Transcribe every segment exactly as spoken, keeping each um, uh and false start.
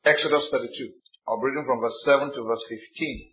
Exodus thirty-two. I'll be reading from verse seven to verse fifteen.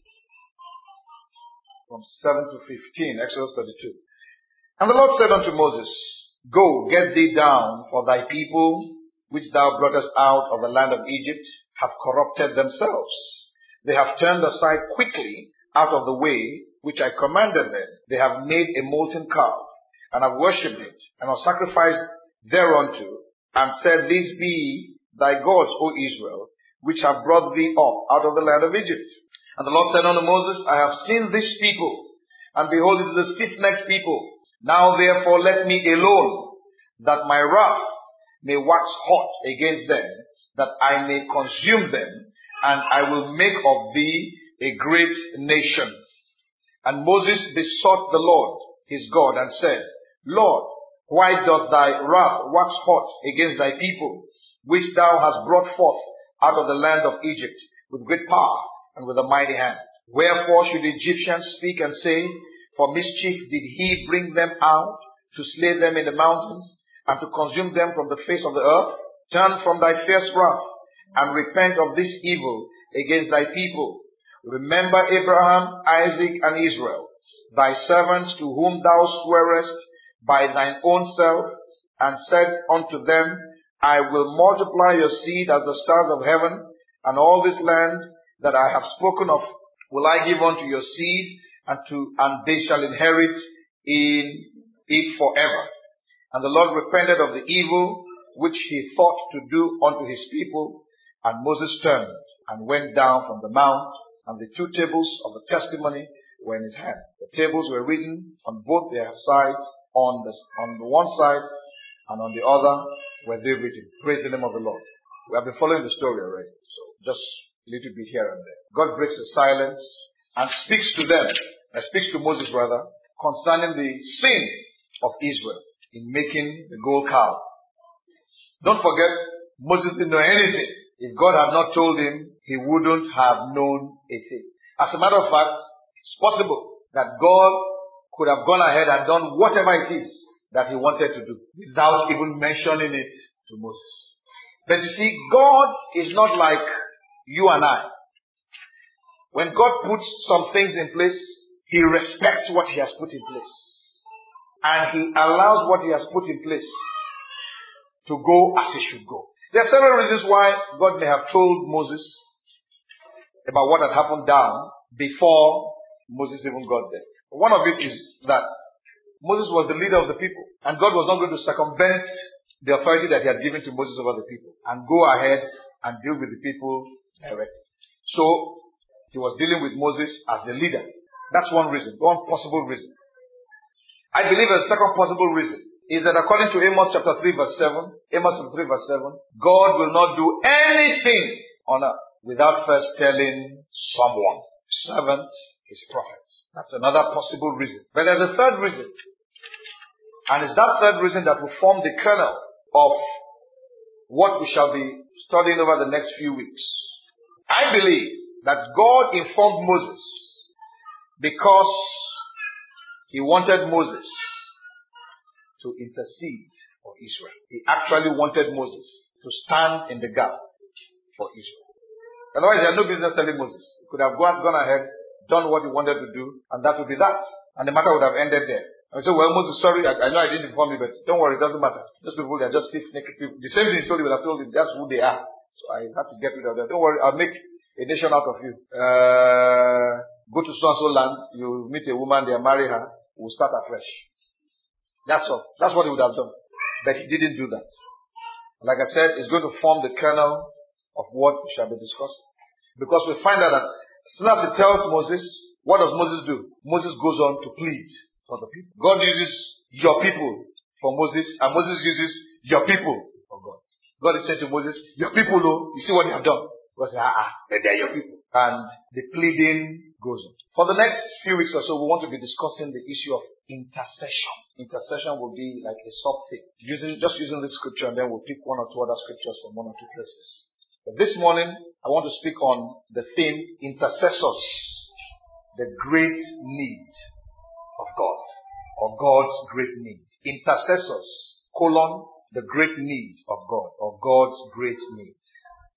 From seven to fifteen, Exodus thirty-two. And the Lord said unto Moses, Go, get thee down, for thy people, which thou broughtest out of the land of Egypt, have corrupted themselves. They have turned aside quickly out of the way which I commanded them. They have made a molten calf, and have worshipped it, and have sacrificed thereunto, and said, These be thy gods, O Israel, which have brought thee up out of the land of Egypt. And the Lord said unto Moses, I have seen this people, and behold, it is a stiff-necked people. Now therefore let me alone, that my wrath may wax hot against them, that I may consume them, and I will make of thee a great nation. And Moses besought the Lord his God, and said, Lord, why doth thy wrath wax hot against thy people, which thou hast brought forth out of the land of Egypt with great power and with a mighty hand? Wherefore should the Egyptians speak and say, For mischief did he bring them out, to slay them in the mountains, and to consume them from the face of the earth? Turn from thy fierce wrath, and repent of this evil against thy people. Remember Abraham, Isaac, and Israel, thy servants, to whom thou swarest by thine own self, and said unto them, I will multiply your seed as the stars of heaven, and all this land that I have spoken of will I give unto your seed, and to and they shall inherit in it forever. And the Lord repented of the evil which he thought to do unto his people, and Moses turned and went down from the mount, and the two tables of the testimony were in his hand. The tables were written on both their sides, on the on the one side and on the other were they written. Praise the name of the Lord. We have been following the story already, so just a little bit here and there. God breaks the silence and speaks to them, and speaks to Moses rather, concerning the sin of Israel in making the gold calf. Don't forget, Moses didn't know anything. If God had not told him, he wouldn't have known a thing. As a matter of fact, it's possible that God could have gone ahead and done whatever it is that he wanted to do without even mentioning it to Moses. But you see, God is not like you and I. When God puts some things in place, he respects what he has put in place. And he allows what he has put in place to go as it should go. There are several reasons why God may have told Moses about what had happened down before Moses even got there. One of it is that Moses was the leader of the people, and God was not going to circumvent the authority that he had given to Moses over the people and go ahead and deal with the people directly. So, he was dealing with Moses as the leader. That's one reason, one possible reason. I believe a second possible reason is that according to Amos chapter three verse seven, Amos chapter three verse seven, God will not do anything on earth without first telling someone. Servant, his prophet. That's another possible reason. But there's a third reason. And it's that third reason that will form the kernel of what we shall be studying over the next few weeks. I believe that God informed Moses because he wanted Moses to intercede for Israel. He actually wanted Moses to stand in the gap for Israel. Otherwise, he had no business telling Moses. He could have gone, gone ahead, done what he wanted to do, and that would be that. And the matter would have ended there. I said, well, Moses, sorry, I, I know I didn't inform you, but don't worry, it doesn't matter. Those people, they are just stiff-necked people. The same thing he told you, would have told him, that's who they are. So I have to get rid of them. Don't worry, I'll make a nation out of you. Uh, go to so-and-so land, you meet a woman there, marry her, we'll start afresh. That's all. That's what he would have done. But he didn't do that. Like I said, it's going to form the kernel of what we shall be discussing. Because we find out that as soon as he tells Moses, what does Moses do? Moses goes on to plead for the people. God uses your people for Moses, and Moses uses your people for God. God is saying to Moses, your people, though, you see what they have done. God says, ah, ah, they are your people. And the pleading goes on. For the next few weeks or so, we want to be discussing the issue of intercession. Intercession will be like a sub thing. Using, just using this scripture, and then we'll pick one or two other scriptures from one or two places. But this morning, I want to speak on the theme, intercessors, the great need of God, or God's great need. Intercessors, colon, the great need of God, or God's great need.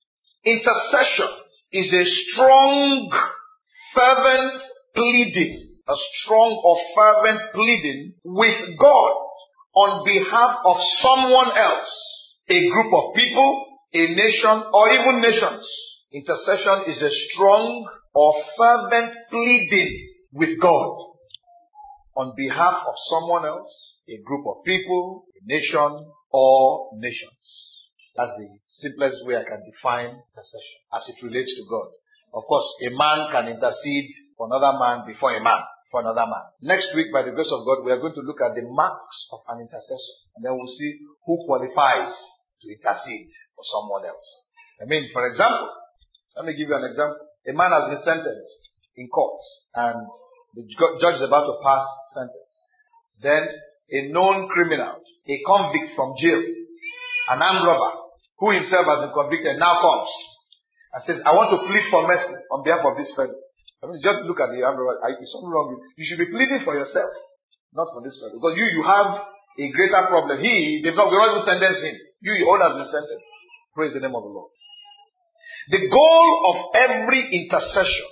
Intercession is a strong, fervent pleading, a strong or fervent pleading with God on behalf of someone else, a group of people, a nation, or even nations. Intercession is a strong or fervent pleading with God on behalf of someone else, a group of people, a nation, or nations. That's the simplest way I can define intercession as it relates to God. Of course, a man can intercede for another man before a man, for another man. Next week, by the grace of God, we are going to look at the marks of an intercessor. And then we'll see who qualifies to intercede for someone else. I mean, for example, let me give you an example. A man has been sentenced in court and the judge is about to pass sentence. Then a known criminal, a convict from jail, an armed robber, who himself has been convicted, now comes and says, I want to plead for mercy on behalf of this fellow. I mean, just look at the armed robber. Is something wrong with you? You should be pleading for yourself, not for this fellow. Because you, you have a greater problem. He, they've not, we're not even sentenced him. You, your own has been sentenced. Praise the name of the Lord. The goal of every intercession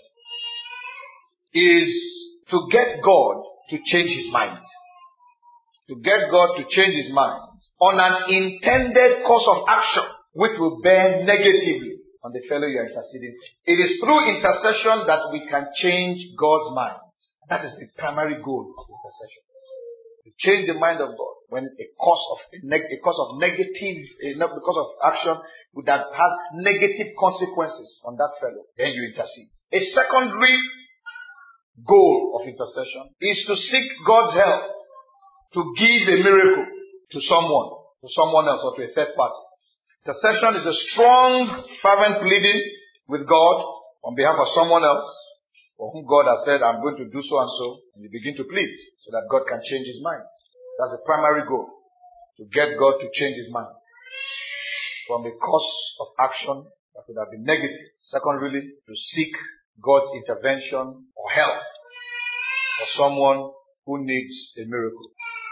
is to get God to change his mind. To get God to change his mind on an intended course of action which will bear negatively on the fellow you are interceding for. It is through intercession that we can change God's mind. That is the primary goal of intercession. To change the mind of God when a cause of a, neg- a cause of negative, a, because of action that has negative consequences on that fellow, then you intercede. A secondary goal of intercession is to seek God's help to give a miracle to someone, to someone else, or to a third party. Intercession is a strong, fervent pleading with God on behalf of someone else, for whom God has said, I'm going to do so and so, and you begin to plead so that God can change his mind. That's the primary goal, to get God to change his mind from a course of action that would have been negative. Secondarily, to seek God's intervention or help for someone who needs a miracle.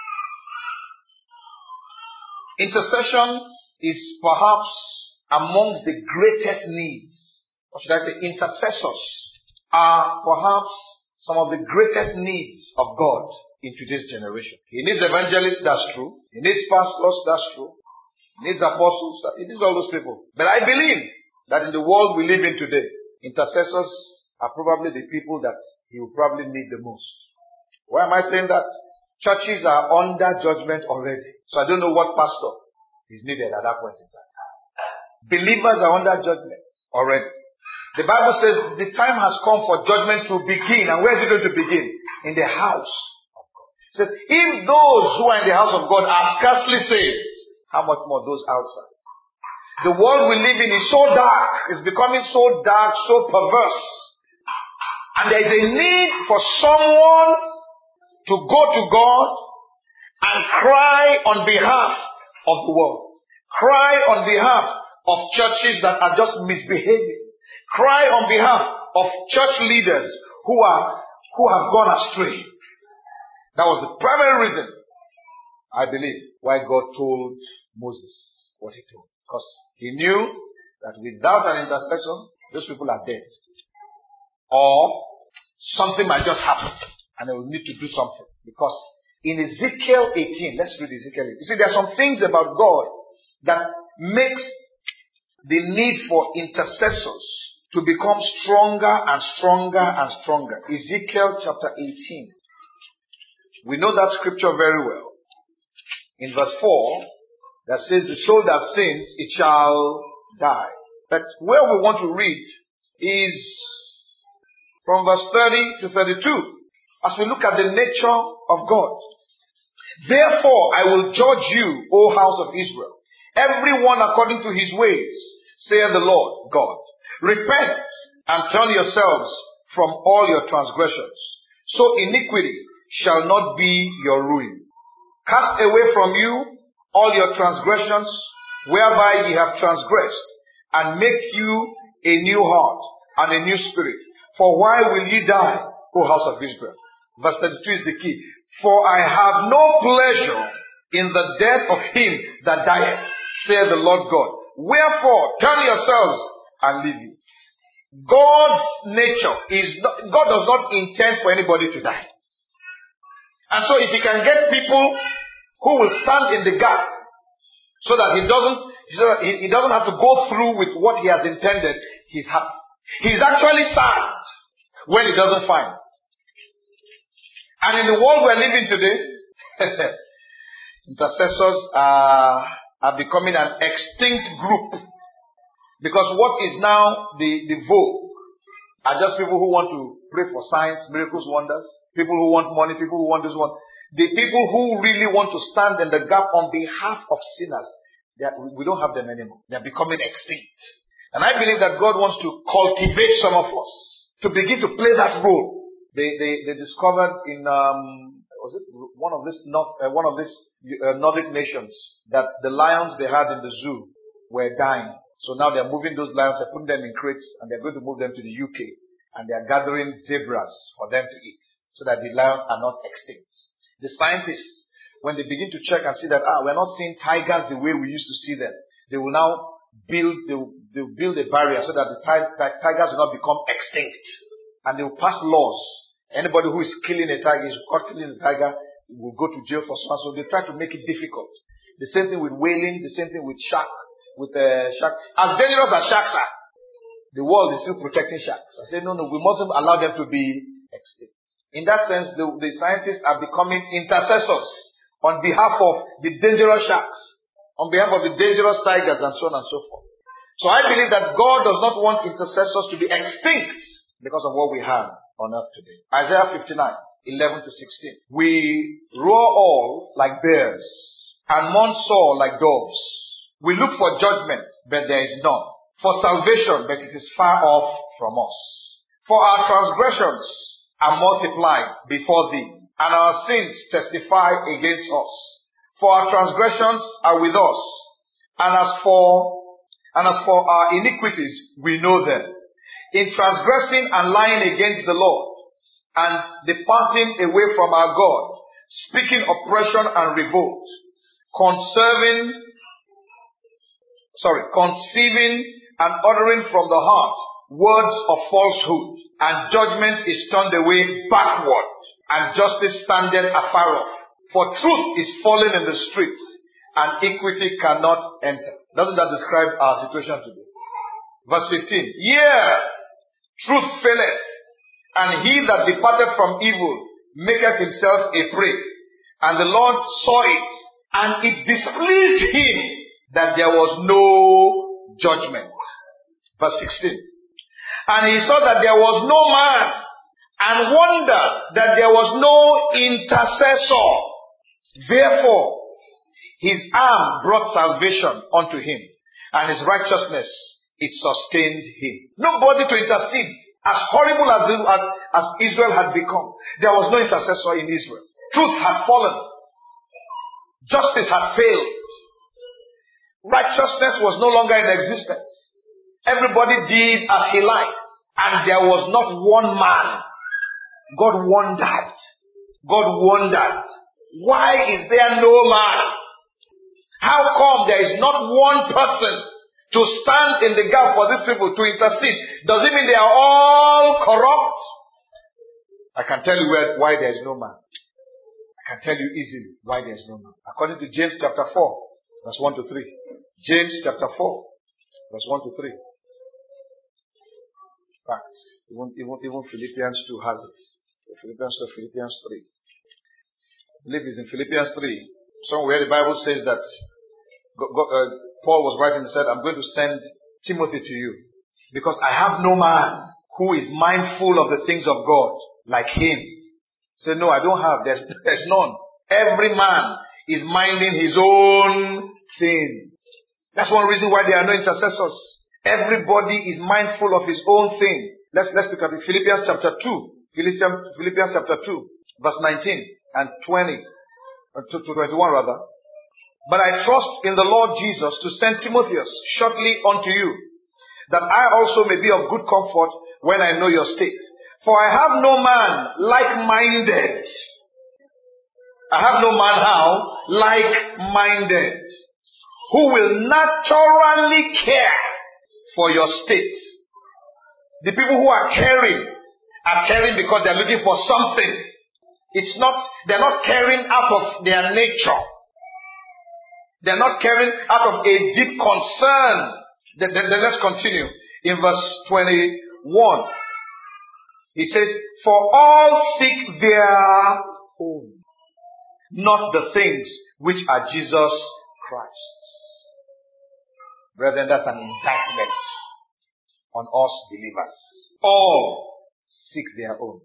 Intercession is perhaps amongst the greatest needs, or should I say intercessors are perhaps some of the greatest needs of God in today's generation. He needs evangelists, that's true. He needs pastors, that's true. He needs apostles, he needs all those people. But I believe that in the world we live in today, intercessors are probably the people that he will probably need the most. Why am I saying that? Churches are under judgment already. So I don't know what pastor is needed at that point in time. Believers are under judgment already. The Bible says the time has come for judgment to begin. And where is it going to begin? In the house of God. It says, if those who are in the house of God are scarcely saved, how much more those outside? The world we live in is so dark. It's becoming so dark, so perverse. And there is a need for someone to go to God and cry on behalf of the world. Cry on behalf of churches that are just misbehaving. Cry on behalf of church leaders who are who have gone astray. That was the primary reason, I believe, why God told Moses what he told. Because he knew that without an intercession, those people are dead. Or something might just happen and they will need to do something. Because in Ezekiel eighteen, let's read Ezekiel eighteen. You see, there are some things about God that makes the need for intercessors to become stronger and stronger and stronger. Ezekiel chapter eighteen. We know that scripture very well. In verse four, that says, the soul that sins, it shall die. But where we want to read is from verse thirty to thirty-two. As we look at the nature of God. Therefore, I will judge you, O house of Israel, everyone according to his ways, saith the Lord God. Repent and turn yourselves from all your transgressions, so iniquity shall not be your ruin. Cast away from you all your transgressions, whereby ye have transgressed, and make you a new heart and a new spirit. For why will ye die, O house of Israel? Verse thirty-two is the key. For I have no pleasure in the death of him that dieth, saith the Lord God. Wherefore, turn yourselves and leave you. God's nature is not, God does not intend for anybody to die. And so if he can get people who will stand in the gap so that he doesn't, so that he, he doesn't have to go through with what he has intended, he's happy. He's actually sad when he doesn't find. And in the world we're living today, intercessors are, are becoming an extinct group. Because what is now the, the vogue are just people who want to pray for signs, miracles, wonders. People who want money, people who want this one. The people who really want to stand in the gap on behalf of sinners, they are, we don't have them anymore. They are becoming extinct. And I believe that God wants to cultivate some of us to begin to play that role. They they, they discovered in um, was it one of this North, uh, one of these uh, Nordic nations that the lions they had in the zoo were dying. So now they're moving those lions, they're putting them in crates, and they're going to move them to the U K. And they're gathering zebras for them to eat, so that the lions are not extinct. The scientists, when they begin to check and see that, ah, we're not seeing tigers the way we used to see them, they will now build, they will, they will build a barrier so that the tig- tigers will not become extinct. And they will pass laws. Anybody who is killing a tiger, is caught killing a tiger, will go to jail for some. So they try to make it difficult. The same thing with whaling, the same thing with shark. With uh, shark, as dangerous as sharks are, the world is still protecting sharks. I say, no, no, we mustn't allow them to be extinct. In that sense, the, the scientists are becoming intercessors on behalf of the dangerous sharks, on behalf of the dangerous tigers, and so on and so forth. So I believe that God does not want intercessors to be extinct because of what we have on earth today. Isaiah fifty-nine, eleven to sixteen. We roar all like bears and mourn sore like doves. We look for judgment, but there is none. For salvation, but it is far off from us. For our transgressions are multiplied before thee, and our sins testify against us. For our transgressions are with us, and as for and as for our iniquities, we know them. In transgressing and lying against the Lord, and departing away from our God, speaking oppression and revolt, conserving Sorry, conceiving and uttering from the heart words of falsehood, and judgment is turned away backward, and justice standeth afar off. For truth is fallen in the streets, and equity cannot enter. Doesn't that describe our situation today? Verse fifteen. Yea, truth faileth, and he that departed from evil maketh himself a prey. And the Lord saw it, and it displeased him that there was no judgment. Verse sixteen. And he saw that there was no man, and wondered that there was no intercessor. Therefore, his arm brought salvation unto him, and his righteousness, it sustained him. Nobody to intercede. As horrible as, as, as Israel had become, there was no intercessor in Israel. Truth had fallen. Justice had failed. Righteousness was no longer in existence. Everybody did as he liked. And there was not one man. God wondered. God wondered. Why is there no man? How come there is not one person to stand in the gap for these people to intercede? Does it mean they are all corrupt? I can tell you where, why there is no man. I can tell you easily why there is no man. According to James chapter four. Verse one to three. James chapter four, verse one to three. In fact, even, even, even Philippians two has it. Philippians two, Philippians three. I believe it's in Philippians three, somewhere the Bible says that God, God, uh, Paul was writing and said, I'm going to send Timothy to you, because I have no man who is mindful of the things of God like him. He said, no, I don't have. There's, there's none. Every man is minding his own thing. That's one reason why there are no intercessors. Everybody is mindful of his own thing. Let's, let's look at it. Philippians chapter two. Philippians, Philippians chapter two, verse nineteen and twenty. Uh, to, to twenty-one rather. But I trust in the Lord Jesus to send Timotheus shortly unto you, that I also may be of good comfort when I know your state. For I have no man like-minded. I have no man how? Like-minded. Who will naturally care for your state. The people who are caring are caring because they're looking for something. It's not, they're not caring out of their nature. They're not caring out of a deep concern. Then, then, then let's continue. In verse twenty-one, he says, for all seek their own, not the things which are Jesus Christ's. Brethren, that's an indictment on us believers. All seek their own.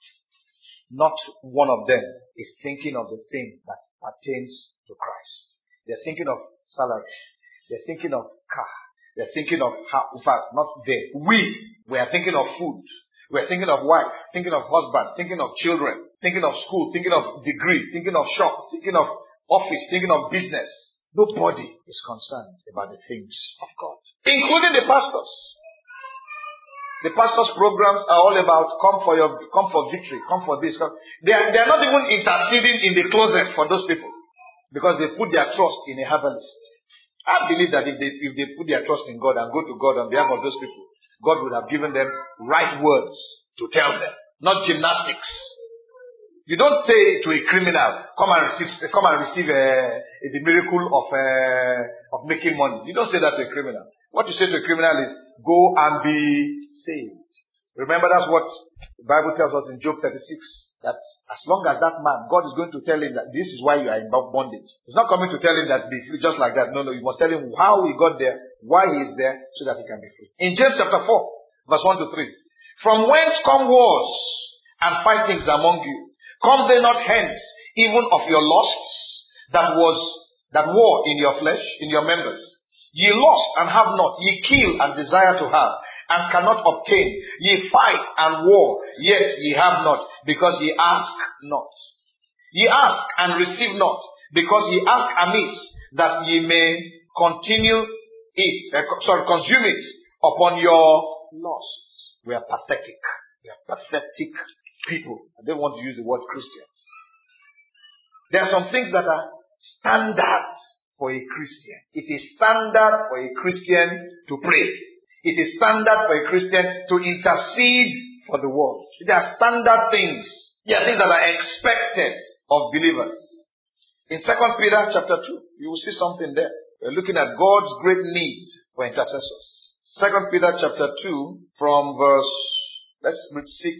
Not one of them is thinking of the thing that pertains to Christ. They're thinking of salary. They're thinking of car. They're thinking of, how, in fact, not they. We, we are thinking of food. We're thinking of wife, thinking of husband, thinking of children, thinking of school, thinking of degree, thinking of shop, thinking of office, thinking of business. Nobody is concerned about the things of God, including the pastors. The pastors' programs are all about come for your, come for victory, come for this. Come. They are, they are not even interceding in the closet for those people because they put their trust in a herbalist. I believe that if they, if they put their trust in God and go to God on behalf of those people, God would have given them right words to tell them, not gymnastics. You don't say to a criminal, come and receive, come and receive a, a, the miracle of uh, of making money. You don't say that to a criminal. What you say to a criminal is, go and be saved. Remember, that's what the Bible tells us in Job thirty-six. That as long as that man, God is going to tell him that this is why you are in bondage. He's not coming to tell him that be free just like that. No, no, you must tell him how he got there, why he is there, so that he can be free. In James chapter four, verse one to three. From whence come wars and fightings among you? Come they not hence, even of your lusts that was, that war in your flesh, in your members? Ye lust and have not, ye kill and desire to have, and cannot obtain. Ye fight and war, yet ye have not, because ye ask not. Ye ask and receive not, because ye ask amiss, that ye may continue it, uh, sorry, consume it upon your lusts. We are pathetic. We are pathetic people. I don't want to use the word Christians. There are some things that are standard for a Christian. It is standard for a Christian to pray. It is standard for a Christian to intercede for the world. There are standard things. There are things that are expected of believers. In Second Peter chapter two, you will see something there. We're looking at God's great need for intercessors. Second Peter chapter two, from verse, let's read six.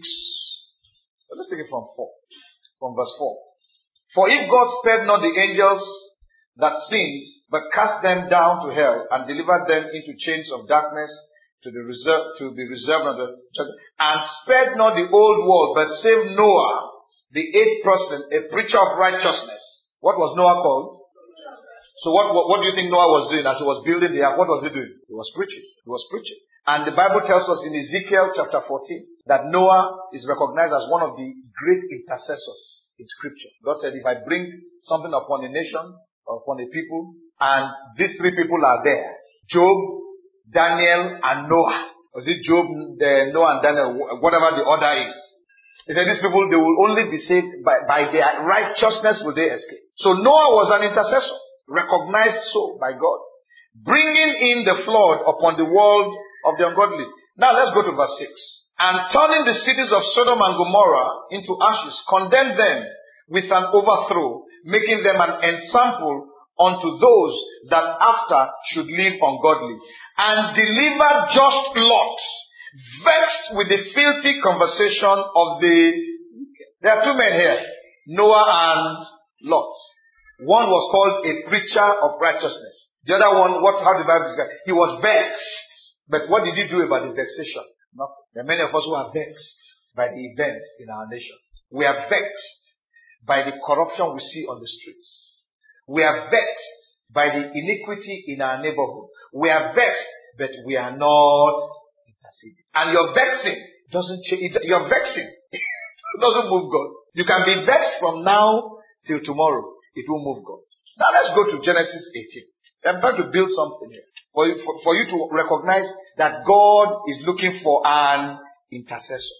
Let's take it from four. From verse four. For if God spared not the angels that sinned, but cast them down to hell and delivered them into chains of darkness to the reserve, to be reserved unto judgment, and spared not the old world, but saved Noah, the eighth person, a preacher of righteousness. What was Noah called? So what, what, what do you think Noah was doing as he was building the ark? What was he doing? He was preaching. He was preaching. And the Bible tells us in Ezekiel chapter fourteen that Noah is recognized as one of the great intercessors in Scripture. God said, if I bring something upon a nation, or upon a people, and these three people are there, Job, Daniel, and Noah. Was it Job, the Noah, and Daniel, whatever the order is? He said, these people, they will only be saved by, by their righteousness will they escape. So Noah was an intercessor, recognized so by God, bringing in the flood upon the world of the ungodly. Now let's go to verse six. And turning the cities of Sodom and Gomorrah into ashes, condemned them with an overthrow, making them an ensample unto those that after should live ungodly, and delivered just Lot, vexed with the filthy conversation of the wicked. There are two men here, Noah and Lot. One was called a preacher of righteousness. The other one, what, how the Bible describes, he was vexed. But what did he do about the vexation? Nothing. There are many of us who are vexed by the events in our nation. We are vexed by the corruption we see on the streets. We are vexed by the iniquity in our neighborhood. We are vexed, but we are not interceding. And your vexing doesn't change. Your vexing doesn't move God. You can be vexed from now till tomorrow. It will move God. Now let's go to Genesis eighteen. I'm trying to build something here for you, for, for you to recognize that God is looking for an intercessor.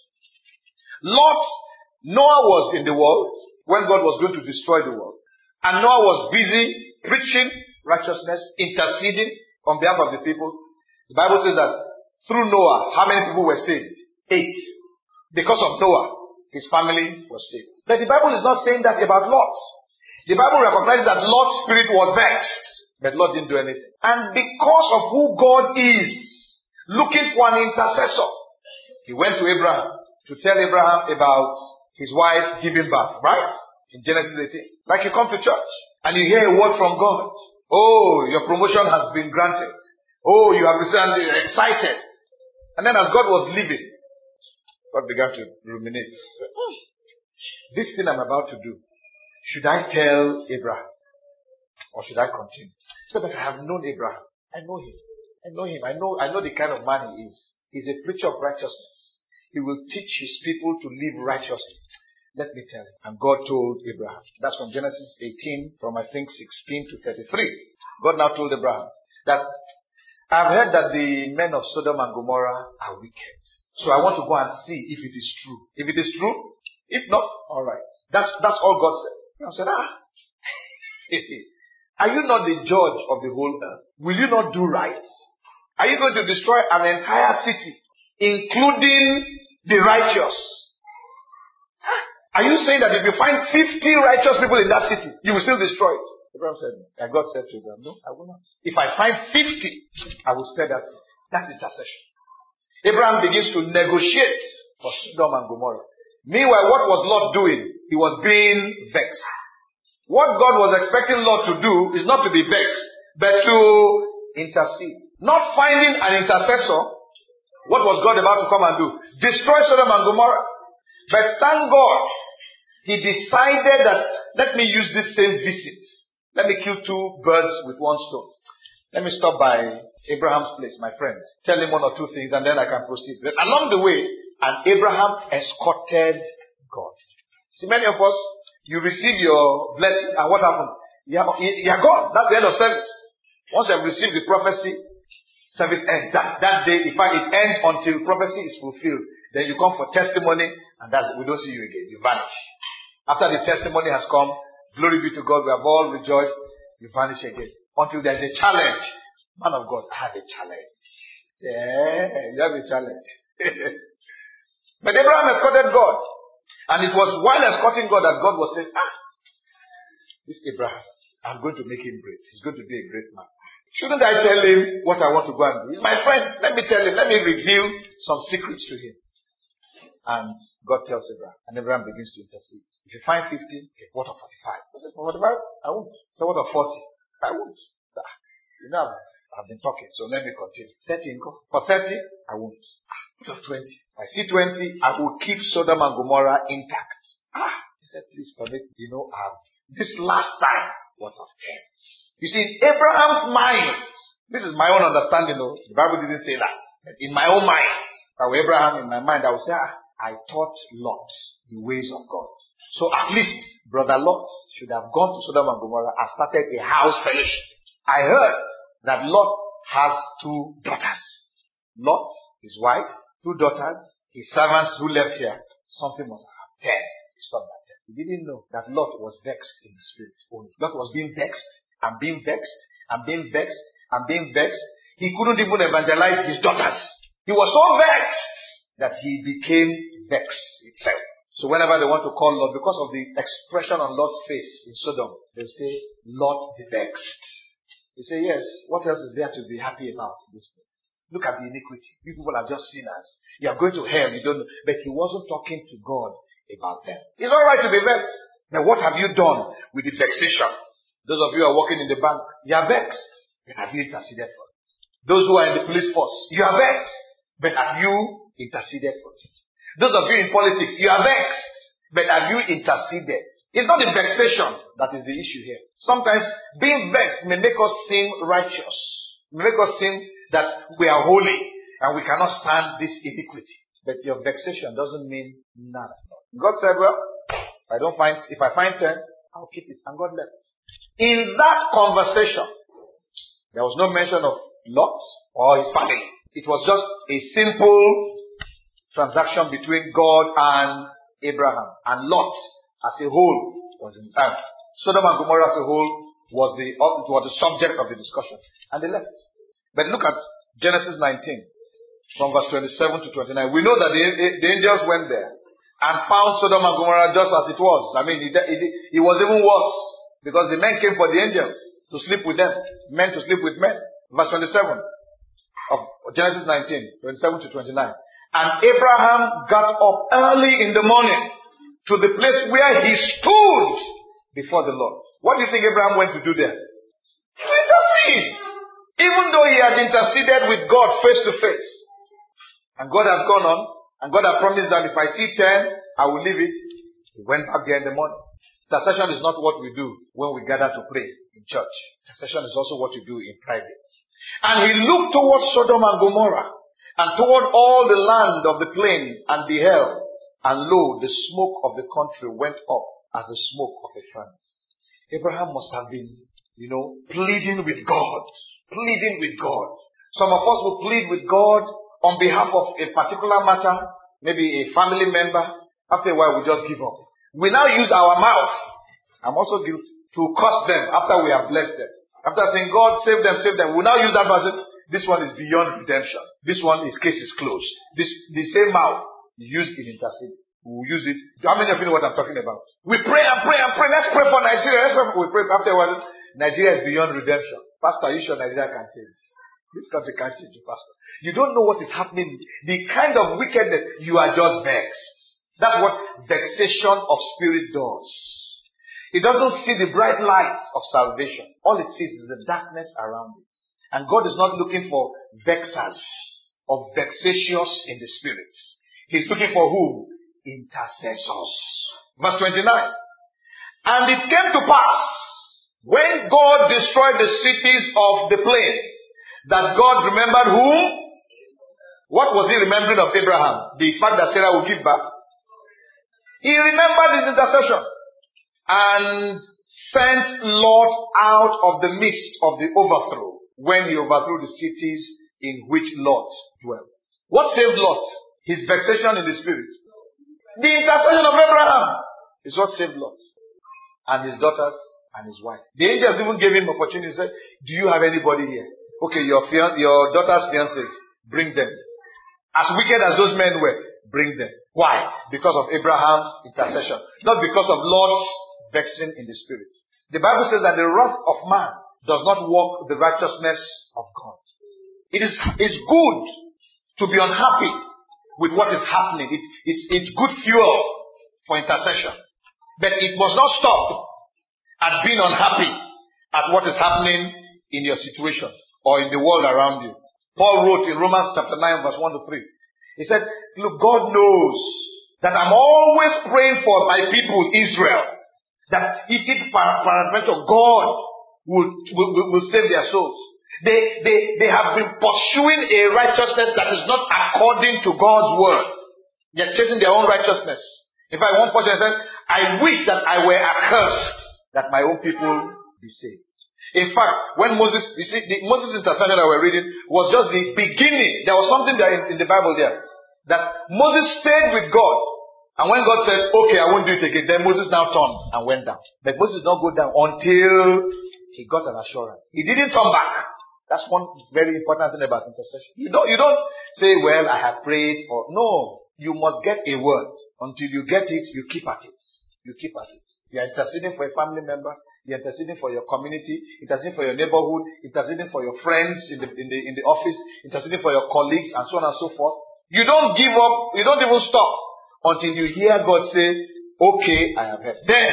Lot, Noah was in the world when God was going to destroy the world. And Noah was busy preaching righteousness, interceding on behalf of the people. The Bible says that through Noah, how many people were saved? Eight. Because of Noah, his family was saved. But the Bible is not saying that about Lot. The Bible recognizes that Lot's spirit was vexed, but Lot didn't do anything. And because of who God is, looking for an intercessor, he went to Abraham to tell Abraham about his wife giving birth, right? In Genesis eighteen. Like you come to church and you hear a word from God. Oh, your promotion has been granted. Oh, you have received, you're excited. And then as God was leaving, God began to ruminate. This thing I'm about to do, should I tell Abraham? Or should I continue? So that I have known Abraham. I know him. I know him. I know, I know the kind of man he is. He's a preacher of righteousness. He will teach his people to live righteously. Let me tell you. And God told Abraham. That's from Genesis eighteen, from I think sixteen to thirty-three. God now told Abraham that I've heard that the men of Sodom and Gomorrah are wicked. So I want to go and see if it is true. If it is true, if not, alright. That's, that's all God said. I said, ah. Are you not the judge of the whole earth? Will you not do right? Are you going to destroy an entire city, including the righteous? Are you saying that if you find fifty righteous people in that city, you will still destroy it? Abraham said, and God said to Abraham, no, I will not. If I find fifty, I will spare that city. That's intercession. Abraham begins to negotiate for Sodom and Gomorrah. Meanwhile, what was Lot doing? He was being vexed. What God was expecting Lot to do is not to be vexed, but to intercede. Not finding an intercessor. What was God about to come and do? Destroy Sodom and Gomorrah. But thank God, he decided that, let me use this same visit. Let me kill two birds with one stone. Let me stop by Abraham's place, my friend. Tell him one or two things and then I can proceed. But along the way, and Abraham escorted God. See, many of us, you receive your blessing and what happened? You are, you are gone. That's the end of service. Once you have received the prophecy, service ends. That, that day, in fact, it ends until prophecy is fulfilled. Then you come for testimony and that's it. We don't see you again. You vanish. After the testimony has come, glory be to God, we have all rejoiced. You vanish again. Until there's a challenge. Man of God, I have a challenge. Yeah, you have a challenge. But Abraham escorted God. And it was while escorting God that God was saying, ah, this Abraham, I'm going to make him great. He's going to be a great man. Shouldn't I tell him what I want to go and do? He's my friend. Let me tell him. Let me reveal some secrets to him. And God tells Abraham. And Abraham begins to intercede. If you find fifty, okay, what of forty-five? I said, for forty-five? I won't. So what of forty? I won't. So, you know, I've been talking, so let me continue. thirty income. For thirty, I won't. What of twenty? I see twenty, I will keep Sodom and Gomorrah intact. Ah, he said, please permit, you know, uh, this last time, what of ten? You see, in Abraham's mind, this is my own understanding, though. The Bible didn't say that. But in my own mind, if I were Abraham, in my mind, I would say, ah, I taught Lot the ways of God. So at least, Brother Lot should have gone to Sodom and Gomorrah and started a house fellowship. I heard that Lot has two daughters. Lot, his wife, two daughters, his servants who left here, something must have happened. Ten. He stopped at ten. He didn't know that Lot was vexed in the spirit only. Lot was being vexed, and being vexed, and being vexed, and being vexed. He couldn't even evangelize his daughters. He was so vexed that he became vexed itself. So whenever they want to call Lot, because of the expression on Lot's face in Sodom, they'll say, Lot the vexed. They say, yes, what else is there to be happy about in this place? Look at the iniquity. You people are just sinners. You are going to hell, you don't know. But he wasn't talking to God about them. It's alright to be vexed. Now what have you done with the vexation? Those of you who are working in the bank, you are vexed. But have you interceded for it? Those who are in the police force, you are vexed. But have you interceded for it? Those of you in politics, you are vexed. But have you interceded? It's not the vexation that is the issue here. Sometimes being vexed may make us seem righteous. May make us seem that we are holy and we cannot stand this iniquity. But your vexation doesn't mean nada. God said, well, if I don't find, if I find ten, I'll keep it. And God left. In that conversation, there was no mention of Lot or his family. It was just a simple transaction between God and Abraham. And Lot, as a whole, was in uh, Sodom and Gomorrah as a whole was the, uh, was the subject of the discussion. And they left. But look at Genesis nineteen, from verse twenty-seven to twenty-nine. We know that the, the angels went there and found Sodom and Gomorrah just as it was. I mean, it, it, it was even worse because the men came for the angels to sleep with them. Men to sleep with men. Verse twenty-seven of Genesis nineteen, twenty-seven to twenty-nine. And Abraham got up early in the morning to the place where he stood before the Lord. What do you think Abraham went to do there? To intercede. Even though he had interceded with God face to face. And God had gone on. And God had promised that if I see ten, I will leave it. He went back there in the morning. Intercession is not what we do when we gather to pray in church. Intercession is also what you do in private. And he looked towards Sodom and Gomorrah. And toward all the land of the plain, and beheld. And lo, the smoke of the country went up as the smoke of a furnace. Abraham must have been, you know, pleading with God. Pleading with God. Some of us will plead with God on behalf of a particular matter, maybe a family member. After a while, we just give up. We now use our mouth. I'm also guilty. To curse them after we have blessed them. After saying, God, save them, save them. We now use that verse. This one is beyond redemption. This one, his case is closed. This, the same mouth, you use in interceding. We will use it. How many of you know what I'm talking about? We pray and pray and pray. Let's pray for Nigeria. Let's pray for, we pray after a while. Nigeria is beyond redemption. Pastor, are you sure Nigeria can change? This country can't change, Pastor. You don't know what is happening. The kind of wickedness, you are just vexed. That's what vexation of spirit does. It doesn't see the bright light of salvation. All it sees is the darkness around it. And God is not looking for vexers or vexatious in the spirit. He's looking for who? Intercessors. Verse twenty-nine. And it came to pass, when God destroyed the cities of the plain, that God remembered whom? What was he remembering of Abraham? The fact that Sarah would give birth? He remembered his intercession. And sent Lot out of the midst of the overthrow, when he overthrew the cities in which Lot dwelt. What saved Lot? His vexation in the spirit. The intercession of Abraham is what saved Lot. And his daughters and his wife. The angels even gave him opportunity. He said, do you have anybody here? Okay, your fian- your daughter's fiancés, bring them. As wicked as those men were, bring them. Why? Because of Abraham's intercession. Not because of Lot's vexing in the spirit. The Bible says that the wrath of man does not work the righteousness of God. It is it's good to be unhappy with what is happening. It, it's, it's good fuel for intercession. But it must not stop at being unhappy at what is happening in your situation or in the world around you. Paul wrote in Romans chapter nine verse one to three. He said, look, God knows that I'm always praying for my people Israel. That if it peradventure God will, will, will save their souls. They, they, they have been pursuing a righteousness that is not according to God's word. They are chasing their own righteousness. In fact, one person said, I wish that I were accursed that my own people be saved. In fact, when Moses, you see, the Moses intercession that we're reading was just the beginning. There was something there in, in the Bible there. That Moses stayed with God. And when God said, okay, I won't do it again, then Moses now turned and went down. But Moses did not go down until he got an assurance. He didn't turn back. That's one very important thing about intercession. You don't, you don't say, well, I have prayed, or no. You must get a word. Until you get it, you keep at it. You keep at it. You are interceding for a family member. You're interceding for your community, interceding for your neighborhood, interceding for your friends in the, in the, in the office, interceding for your colleagues, and so on and so forth. You don't give up. You don't even stop until you hear God say, okay, I have heard. Then,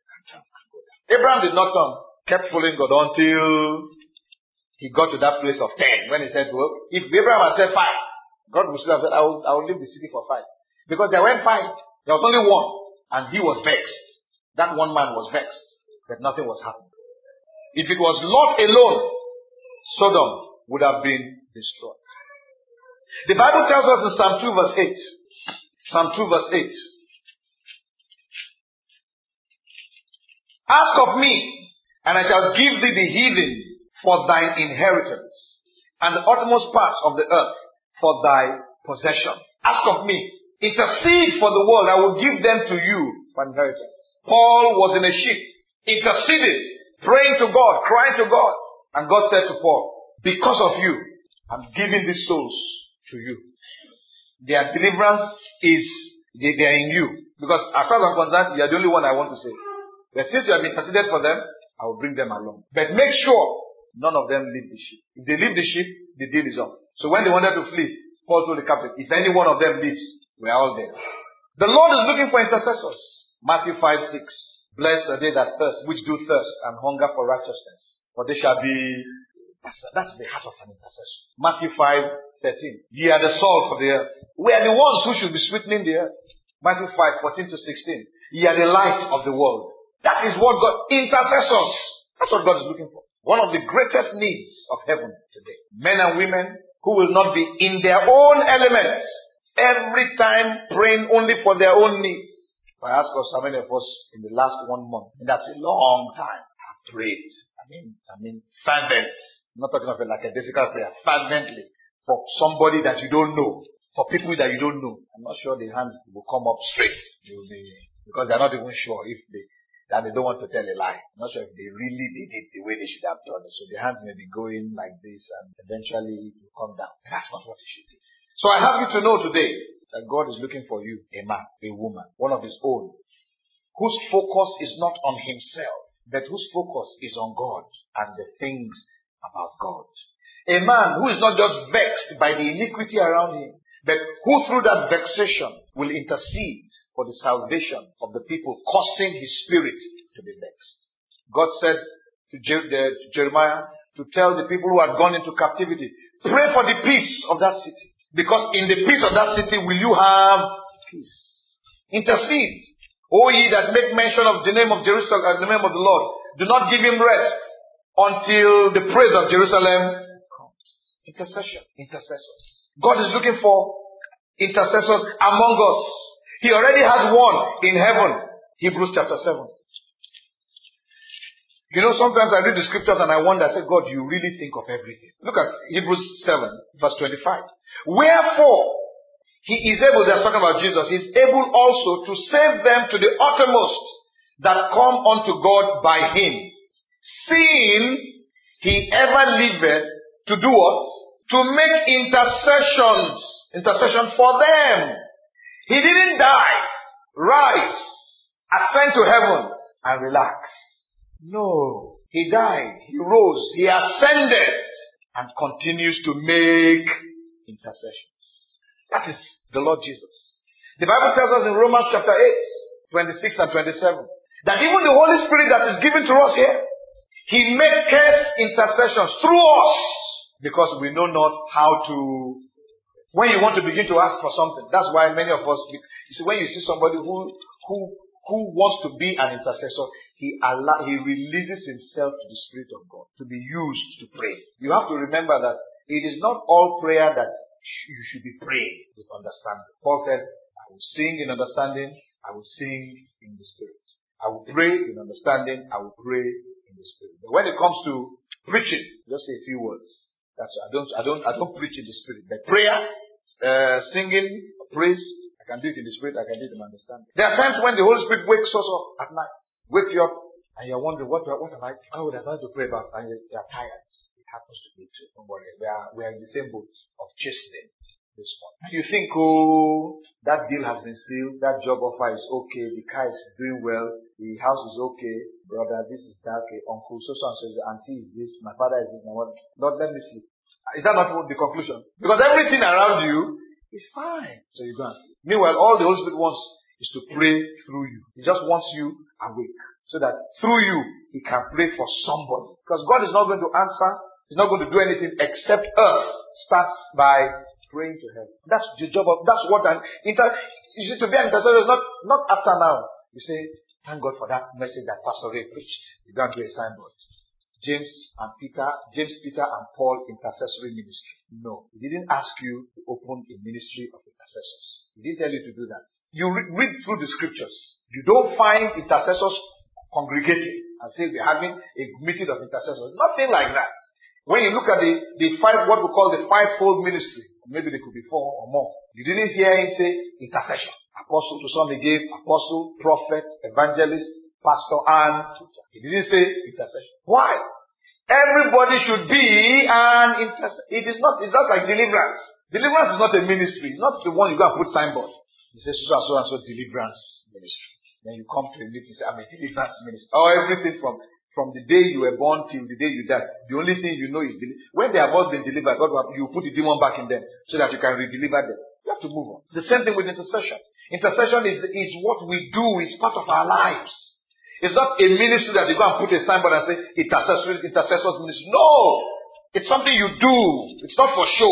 Abraham did not turn, kept following God until he got to that place of ten. When he said, well, if Abraham had said five, God would still have said, I will, I will leave the city for five. Because there weren't five. There was only one. And he was vexed. That one man was vexed. That nothing was happening. If it was Lot alone, Sodom would have been destroyed. The Bible tells us in Psalm two verse eight. Psalm two verse eight. Ask of me, and I shall give thee the heathen for thine inheritance, and the uttermost parts of the earth for thy possession. Ask of me. Intercede for the world. I will give them to you for inheritance. Paul was in a ship, interceding, praying to God, crying to God. And God said to Paul, because of you, I'm giving these souls to you. Their deliverance is, they, they are in you. Because as far as I'm concerned, you are the only one I want to save. But since you have interceded for them, I will bring them along. But make sure none of them leave the ship. If they leave the ship, the deal is off. So when they wanted to flee, Paul told the captain, if any one of them leaves, we are all there. The Lord is looking for intercessors. Matthew five six. Blessed are they that thirst, which do thirst and hunger for righteousness. For they shall be, that's, that's the heart of an intercessor. Matthew five thirteen. Ye are the salt of the earth. We are the ones who should be sweetening the earth. Matthew five fourteen to sixteen. Ye are the light of the world. That is what God, intercessors. That's what God is looking for. One of the greatest needs of heaven today. Men and women who will not be in their own element. Every time praying only for their own needs. If I ask us how many of us in the last one month, and that's a long time, have prayed. I mean, I mean, fervent. I'm not talking about like a physical prayer. Fervently. For somebody that you don't know. For people that you don't know. I'm not sure the hands will come up straight. They will be, because they're not even sure if they, that they don't want to tell a lie. I'm not sure if they really did it the way they should have done it. So the hands may be going like this and eventually it will come down. That's not what it should be. So I have you to know today that God is looking for you, a man, a woman, one of his own, whose focus is not on himself, but whose focus is on God and the things about God. A man who is not just vexed by the iniquity around him, but who through that vexation will intercede for the salvation of the people, causing his spirit to be vexed. God said to Jeremiah to tell the people who had gone into captivity, pray for the peace of that city. Because in the peace of that city will you have peace. Intercede. O ye that make mention of the name of Jerusalem and the name of the Lord, do not give him rest until the praise of Jerusalem comes. Intercession. Intercessors. God is looking for intercessors among us. He already has one in heaven. Hebrews chapter seven. You know, sometimes I read the scriptures and I wonder, I say, God, you really think of everything. Look at Hebrews seven, verse twenty-five. Wherefore, he is able, that's talking about Jesus, he is able also to save them to the uttermost that come unto God by him. Seeing he ever liveth to do what? To make intercessions. Intercession for them. He didn't die, rise, ascend to heaven, and relax. No. He died, he rose, he ascended, and continues to make intercessions. That is the Lord Jesus. The Bible tells us in Romans chapter eight, twenty-six and twenty-seven, that even the Holy Spirit that is given to us here, he maketh intercessions through us, because we know not how to. When you want to begin to ask for something, that's why many of us, you see, when you see somebody who who who wants to be an intercessor, he allow, he releases himself to the Spirit of God to be used to pray. You have to remember that it is not all prayer that you should be praying with understanding. Paul said, I will sing in understanding, I will sing in the Spirit. I will pray in understanding, I will pray in the Spirit. But when it comes to preaching, just say a few words. That's I don't I don't I don't preach in the Spirit. But prayer, uh, singing, praise, I can do it in the Spirit, I can do it in understanding. There are times when the Holy Spirit wakes us up at night. Wake you up and you're wondering, what, what am I, oh, there's nothing to pray about, and you're, you're tired. It happens to me too. Don't worry. We are, we are in the same boat of chastening this one. You think, oh, that deal has been sealed, that job offer is okay, the car is doing well, the house is okay, brother, this is that, okay, uncle, so and so, auntie is this, my father is this, my mother. Lord, let me sleep. Is that not the conclusion? Because everything around you is fine. So you go and sleep. Meanwhile, all the Holy Spirit wants is to pray through you. He just wants you awake. So that through you, he can pray for somebody. Because God is not going to answer, he's not going to do anything except earth starts by praying to heaven. That's the job of, that's what an inter, you see, to be an intercessor is not, not after now. You say, thank God for that message that Pastor Ray preached. You don't do a signboard. James and Peter, James, Peter and Paul intercessory ministry. No. He didn't ask you to open a ministry of intercessors. He didn't tell you to do that. You re- read through the scriptures. You don't find intercessors congregating and say we're having a meeting of intercessors. Nothing like that. When you look at the, the five, what we call the fivefold ministry, maybe there could be four or more. You didn't hear him say intercession. Apostle, to some he gave apostle, prophet, evangelist, pastor, and teacher. He didn't say intercession. Why? Everybody should be an intercessor. It is not, it's not like deliverance. Deliverance is not a ministry. It's not the one you go and put signboard. You say, so and so and so deliverance ministry. Then you come to a meeting and say, I'm a deliverance minister. Or everything from, from the day you were born till the day you die. The only thing you know is, deli- when they have all been delivered, God will, you put the demon back in them so that you can re-deliver them. You have to move on. The same thing with intercession. Intercession is, is what we do, is part of our lives. It's not a ministry that you go and put a signboard and say, intercessors, intercessors ministry. No! It's something you do. It's not for show.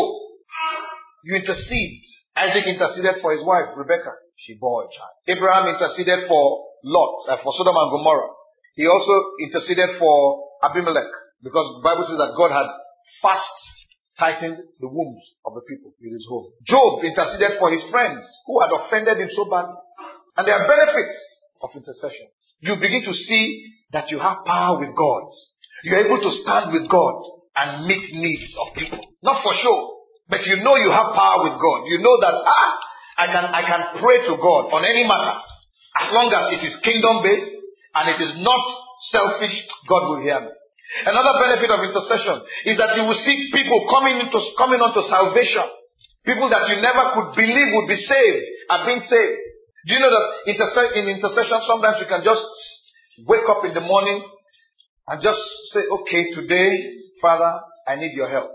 You intercede. Isaac interceded for his wife, Rebecca. She bore a child. Abraham interceded for Lot, uh, for Sodom and Gomorrah. He also interceded for Abimelech, because the Bible says that God had fast tightened the wombs of the people in his home. Job interceded for his friends who had offended him so badly. And there are benefits of intercession. You begin to see that you have power with God. You're able to stand with God and meet needs of people. Not for show. But you know you have power with God. You know that, ah, I can, I can pray to God on any matter. As long as it is kingdom based and it is not selfish, God will hear me. Another benefit of intercession is that you will see people coming into, coming onto salvation. People that you never could believe would be saved are being saved. Do you know that interse- in intercession sometimes you can just wake up in the morning and just say, okay, today, Father, I need your help.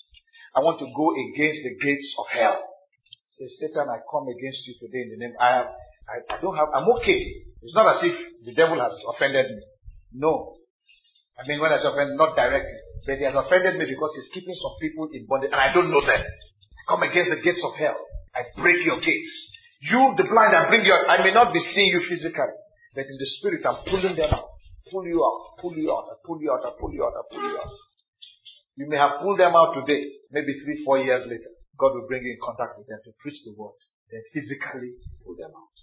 I want to go against the gates of hell. Say, Satan, I come against you today in the name. I have, I, I don't have, I'm okay. It's not as if the devil has offended me. No. I mean, when I say offended, not directly. But he has offended me because he's keeping some people in bondage and I don't know them. I come against the gates of hell. I break your gates. You, the blind, I bring you out. I may not be seeing you physically, but in the spirit, I'm pulling them out. Pull you out, pull you out, I pull you out, I pull you out, I pull you out. You may have pulled them out today, maybe three, four years later. God will bring you in contact with them to preach the word. Then physically pull them out.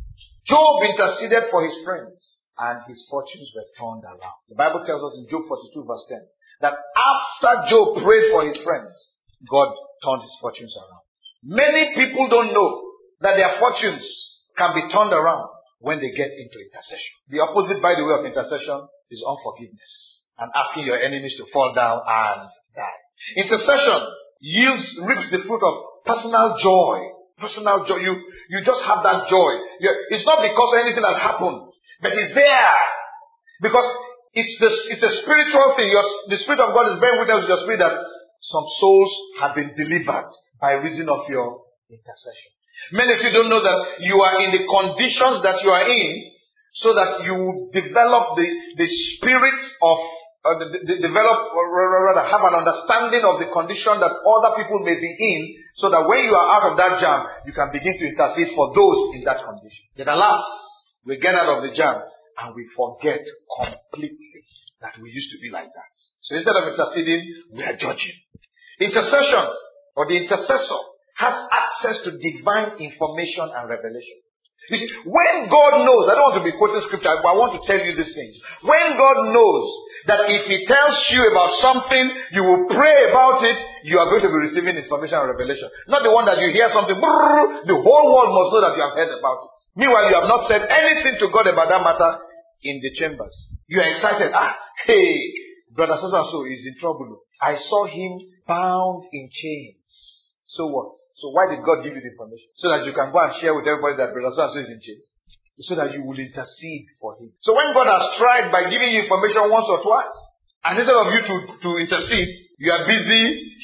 Job interceded for his friends and his fortunes were turned around. The Bible tells us in Job forty-two verse ten that after Job prayed for his friends, God turned his fortunes around. Many people don't know that their fortunes can be turned around when they get into intercession. The opposite, by the way, of intercession is unforgiveness. And asking your enemies to fall down and die. Intercession yields, reaps the fruit of personal joy. Personal joy. You, you just have that joy. You're, it's not because anything has happened, but it's there. Because it's the, it's a spiritual thing. Your, the Spirit of God is bearing witness with your spirit that some souls have been delivered by reason of your intercession. Many of you don't know that you are in the conditions that you are in so that you develop the, the spirit of Uh, the, the, develop, or rather have an understanding of the condition that other people may be in, so that when you are out of that jam, you can begin to intercede for those in that condition. Then alas, we get out of the jam and we forget completely that we used to be like that. So instead of interceding, we are judging. Intercession, or the intercessor, has access to divine information and revelation. You see, when God knows, I don't want to be quoting scripture, but I want to tell you these things. When God knows that if He tells you about something, you will pray about it, you are going to be receiving information and revelation. Not the one that you hear something, brrr, the whole world must know that you have heard about it. Meanwhile, you have not said anything to God about that matter in the chambers. You are excited. Ah, hey, brother so-and-so is in trouble. I saw him bound in chains. So what? So why did God give you the information? So that you can go and share with everybody that brother so-and-so is in chains. So that you will intercede for him. So when God has tried by giving you information once or twice, and instead of you to, to intercede, you are busy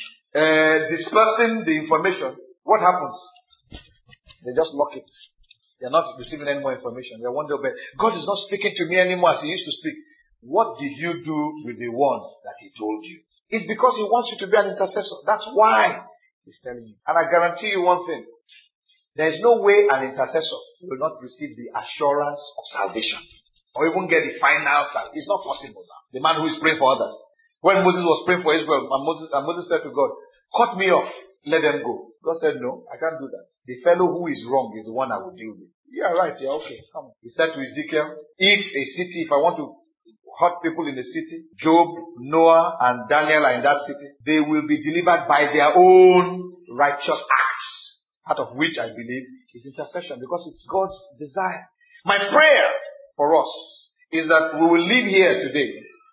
uh, dispersing the information, what happens? They just lock it. They are not receiving any more information. They are wondering, but God is not speaking to me anymore as He used to speak. What did you do with the one that He told you? It's because He wants you to be an intercessor. That's why He's telling you. And I guarantee you one thing. There is no way an intercessor will not receive the assurance of salvation. Or even get the final salvation. It's not possible now. The man who is praying for others. When Moses was praying for Israel, and Moses, and Moses said to God, cut me off. Let them go. God said, no, I can't do that. The fellow who is wrong is the one I will deal with. Yeah, right. Yeah, okay. Come on. He said to Ezekiel, if a city, if I want to hurt people in the city, Job, Noah, and Daniel are in that city, they will be delivered by their own righteous acts. Out of which I believe is intercession, because it's God's desire. My prayer for us is that we will live here today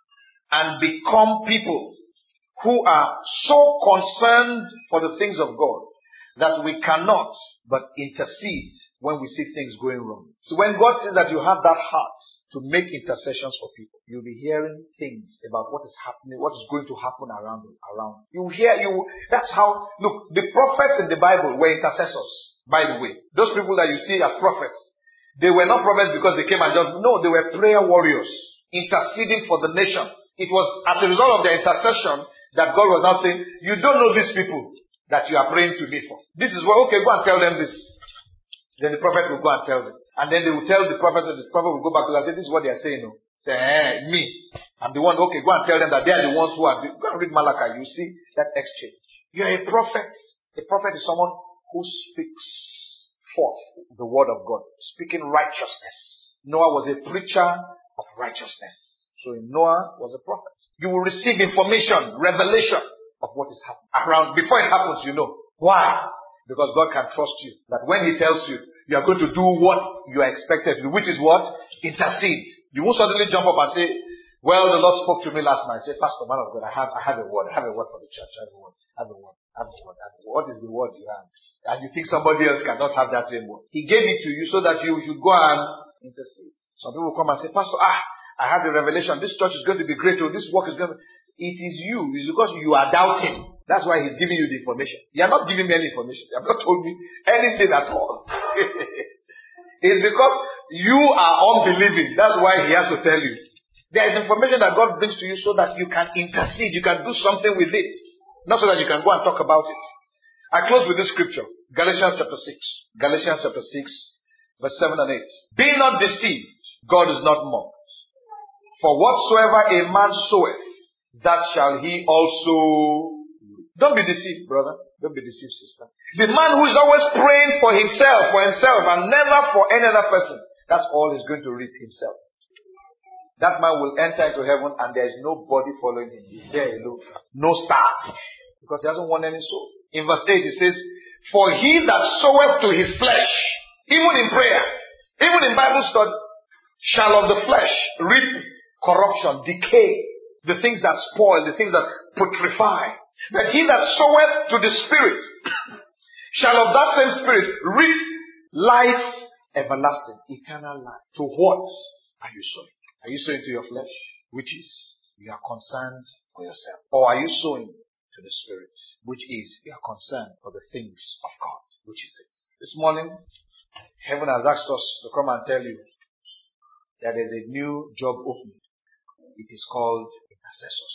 and become people who are so concerned for the things of God that we cannot but intercede when we see things going wrong. So when God says that you have that heart to make intercessions for people, you'll be hearing things about what is happening, what is going to happen around around. You hear, you, that's how, look, the prophets in the Bible were intercessors, by the way. Those people that you see as prophets, they were not prophets because they came and just, no, they were prayer warriors, interceding for the nation. It was as a result of their intercession that God was now saying, you don't know these people that you are praying to me for. This is what, okay, go and tell them this. Then the prophet will go and tell them. And then they will tell the prophet, and the prophet will go back to them and say, this is what they are saying. No. Say, eh, me. I'm the one, okay, go and tell them that they are the ones who are, go and read Malachi. You see that exchange. You are a prophet. A prophet is someone who speaks forth the word of God, speaking righteousness. Noah was a preacher of righteousness. So Noah was a prophet. You will receive information, revelation of what is happening around. Before it happens, you know. Why? Because God can trust you. That when He tells you, you are going to do what you are expected to do, which is what? Intercede. You won't suddenly jump up and say, well, the Lord spoke to me last night. Say, Pastor, man of God, I have, I have a word. I have a word for the church. I have a word. I have a word. I have a word. I have a word. What is the word you have? And you think somebody else cannot have that same word. He gave it to you so that you should go and intercede. Some people come and say, Pastor, ah, I had a revelation. This church is going to be great. Or this work is going to... It is you. It's because you are doubting. That's why He's giving you the information. You are not giving me any information. You have not told me anything at all. It's because you are unbelieving. That's why He has to tell you. There is information that God brings to you so that you can intercede. You can do something with it. Not so that you can go and talk about it. I close with this scripture. Galatians chapter six. Galatians chapter six, verse seven and eight. Be not deceived. God is not mocked. For whatsoever a man soweth, that shall he also reap. Don't be deceived, brother. Don't be deceived, sister. The man who is always praying for himself, for himself, and never for any other person, that's all he's going to reap himself. That man will enter into heaven and there is nobody following him. He's there alone. No star. Because he hasn't won any soul. In verse eight it says, for he that soweth to his flesh, even in prayer, even in Bible study, shall of the flesh reap corruption, decay, the things that spoil, the things that putrefy. But he that soweth to the Spirit shall of that same Spirit reap life everlasting, eternal life. To what are you sowing? Are you sowing to your flesh? Which is, you are concerned for yourself. Or are you sowing to the Spirit? Which is, you are concerned for the things of God. Which is it? This morning, heaven has asked us to come and tell you that there's a new job opening. It is called intercessors.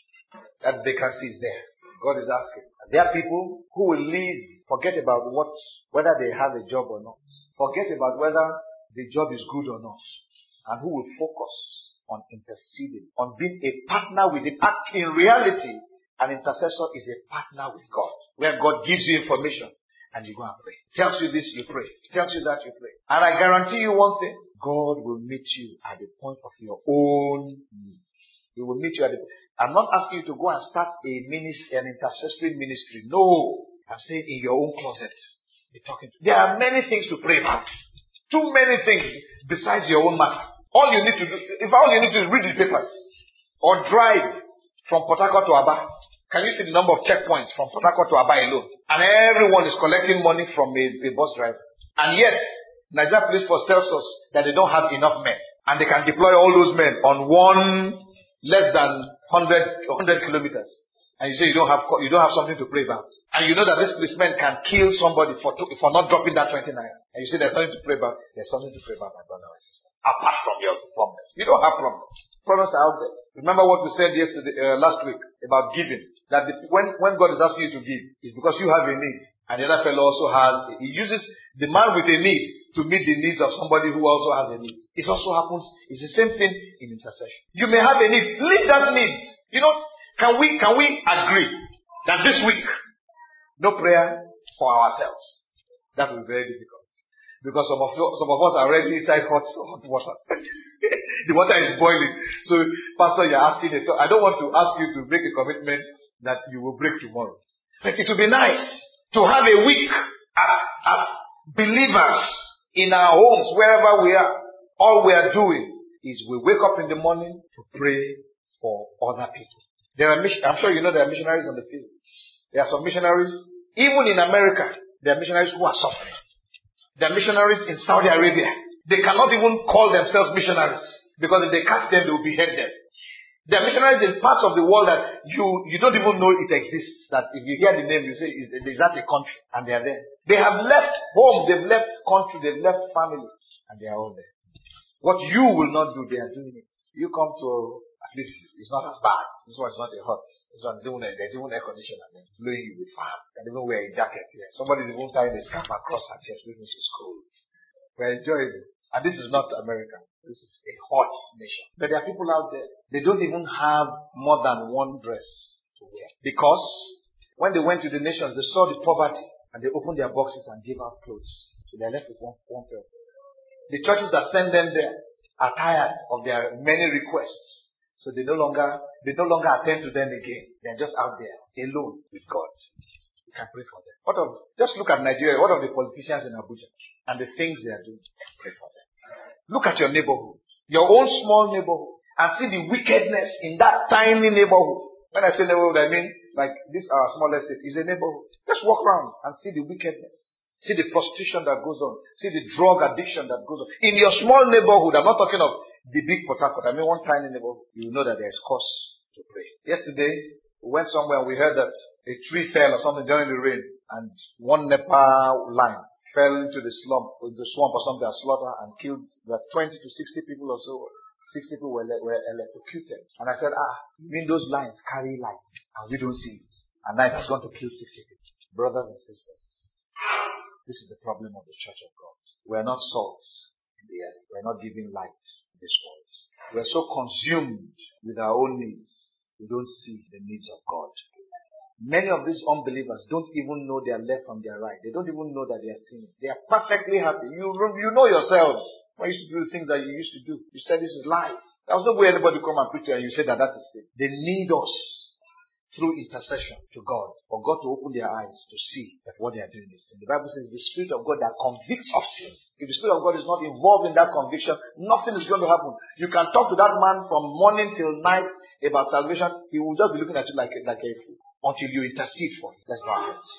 That vacancy is there. God is asking. There are people who will leave, forget about what, whether they have a job or not. Forget about whether the job is good or not. And who will focus on interceding, on being a partner with Him. In reality, an intercessor is a partner with God, where God gives you information and you go and pray. Tells you this, you pray. Tells you that, you pray. And I guarantee you one thing, God will meet you at the point of your own needs. He will meet you at the point. I'm not asking you to go and start a ministry, an intercessory ministry. No. I'm saying in your own closet. Be talking to. There are many things to pray about. Too many things besides your own matter. All you need to do, if all you need to do is read the papers or drive from Port Harcourt to Aba. Can you see the number of checkpoints from Port Harcourt to Aba alone? And everyone is collecting money from a, a bus driver. And yet, Nigeria Police Force tells us that they don't have enough men. And they can deploy all those men on one less than one hundred kilometers. And you say you don't have you don't have something to pray about. And you know that this policeman can kill somebody for for not dropping that twenty-nine. And you say there's something to pray about. There's something to pray about, my brother and sister. Apart from your problems. You don't have problems. Problems are out there. Remember what we said yesterday, uh, last week about giving. That the, when, when God is asking you to give, it's because you have a need. And the other fellow also has, he uses the man with a need to meet the needs of somebody who also has a need. It also happens, it's the same thing in intercession. You may have a need. Leave that need. You know, can we, can we agree that this week, no prayer for ourselves? That will be very difficult. Because some of, some of us are already inside hot, hot water. The water is boiling. So, Pastor, you're asking a I don't want to ask you to make a commitment that you will break tomorrow. But it would be nice to have a week as, as believers in our homes, wherever we are. All we are doing is we wake up in the morning to pray for other people. There are, I'm sure you know there are missionaries on the field. There are some missionaries, even in America, there are missionaries who are suffering. There are missionaries in Saudi Arabia. They cannot even call themselves missionaries because if they catch them, they will behead them. There are missionaries in parts of the world that you, you don't even know it exists. That if you hear the name, you say, is, is that a country? And they are there. They have left home, they've left country, they've left family, and they are all there. What you will not do, they are doing it. You come to, at least it's not as bad. This one is not a hot. This one is even, there's even air conditioner and then blowing you with fan. And even wear a jacket here. Somebody's even tying a scarf across her chest, which means it's cold. We're enjoying it. And this is not America. This is a hot nation. But there are people out there, they don't even have more than one dress to wear. Because when they went to the nations, they saw the poverty and they opened their boxes and gave out clothes. So they're left with one, one pair. The churches that send them there are tired of their many requests. So they no longer, they no longer attend to them again. They're just out there, alone with God. You can pray for them. What of, just look at Nigeria. What of the politicians in Abuja and the things they are doing? Pray for them. Look at your neighborhood, your own small neighborhood, and see the wickedness in that tiny neighborhood. When I say neighborhood, I mean like this our small estate is a neighborhood. Just walk around and see the wickedness. See the prostitution that goes on. See the drug addiction that goes on. In your small neighborhood, I'm not talking of the big Port Harcourt. I mean one tiny neighborhood. You know that there is cause to pray. Yesterday, we went somewhere and we heard that a tree fell or something during the rain and one NEPA line fell into the slump, the swamp or something, and slaughtered and killed about twenty to sixty people or so. sixty people were, were electrocuted. And I said, ah, you mean those lines carry light and we don't see it. And light has gone to kill sixty people. Brothers and sisters, this is the problem of the Church of God. We are not salt in the earth. We are not giving light in this world. We are so consumed with our own needs, we don't see the needs of God. Many of these unbelievers don't even know their left from their right. They don't even know that they are sinning. They are perfectly happy. You, you know yourselves. When you used to do the things that you used to do, you said this is life. There was no way anybody come and preach you and you say that that is sin. They need us through intercession to God, for God to open their eyes to see that what they are doing is sin. The Bible says the Spirit of God that convicts of sin. If the Spirit of God is not involved in that conviction, nothing is going to happen. You can talk to that man from morning till night about salvation. He will just be looking at you like, like a fool until you intercede for him. Let's bow our heads.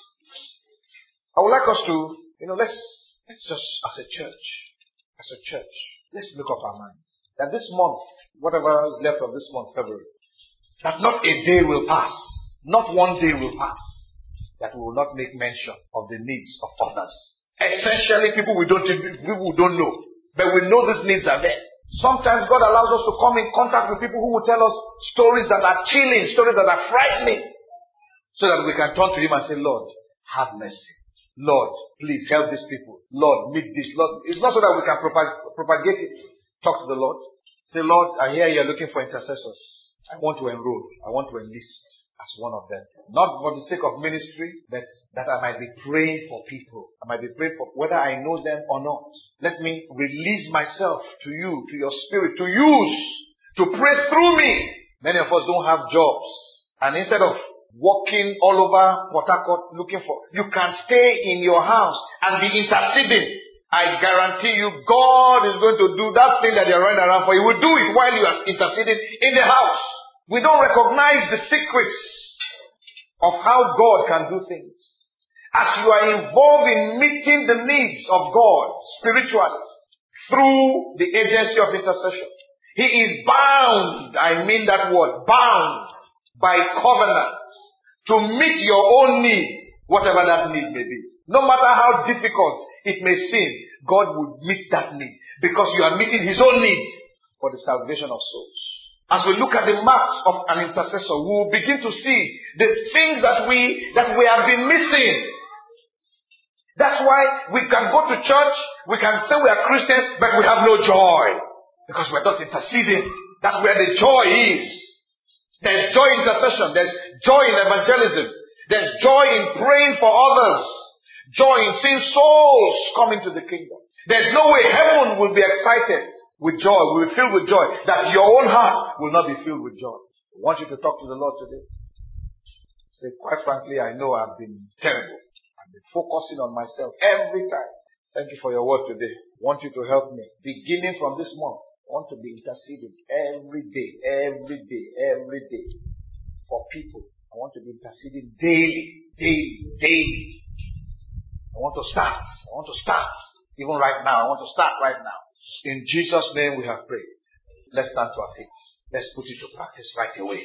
I would like us to, you know, let's, let's just, as a church, as a church, let's make up our minds that this month, whatever is left of this month, February, that not a day will pass, not one day will pass, that we will not make mention of the needs of others. Essentially, people we don't, people we don't know, but we know these needs are there. Sometimes God allows us to come in contact with people who will tell us stories that are chilling, stories that are frightening, so that we can turn to Him and say, Lord, have mercy. Lord, please help these people. Lord, meet this. Lord, it's not so that we can propag- propagate it. Talk to the Lord. Say, Lord, I hear you're looking for intercessors. I want to enroll. I want to enlist as one of them. Not for the sake of ministry, but that I might be praying for people. I might be praying for whether I know them or not. Let me release myself to you, to your spirit, to use, to pray through me. Many of us don't have jobs. And instead of walking all over Port Harcourt looking for, you can stay in your house and be interceding. I guarantee you, God is going to do that thing that you're running around for. He will do it while you are interceding in the house. We don't recognize the secrets of how God can do things. As you are involved in meeting the needs of God spiritually through the agency of intercession, He is bound, I mean that word, bound by covenant to meet your own needs, whatever that need may be. No matter how difficult it may seem, God will meet that need because you are meeting His own need for the salvation of souls. As we look at the marks of an intercessor, we will begin to see the things that we, that we have been missing. That's why we can go to church, we can say we are Christians, but we have no joy. Because we are not interceding. That's where the joy is. There's joy in intercession. There's joy in evangelism. There's joy in praying for others. Joy in seeing souls come into the kingdom. There's no way heaven will be excited with joy, will be filled with joy, that your own heart will not be filled with joy. I want you to talk to the Lord today. Say, quite frankly, I know I've been terrible. I've been focusing on myself every time. Thank you for your word today. I want you to help me. Beginning from this month, I I want to be interceding every day, every day, every day for people. I want to be interceding daily, daily, daily. I want to start. I want to start. Even right now. I want to start right now. In Jesus' name we have prayed. Let's stand to our feet. Let's put it to practice right away.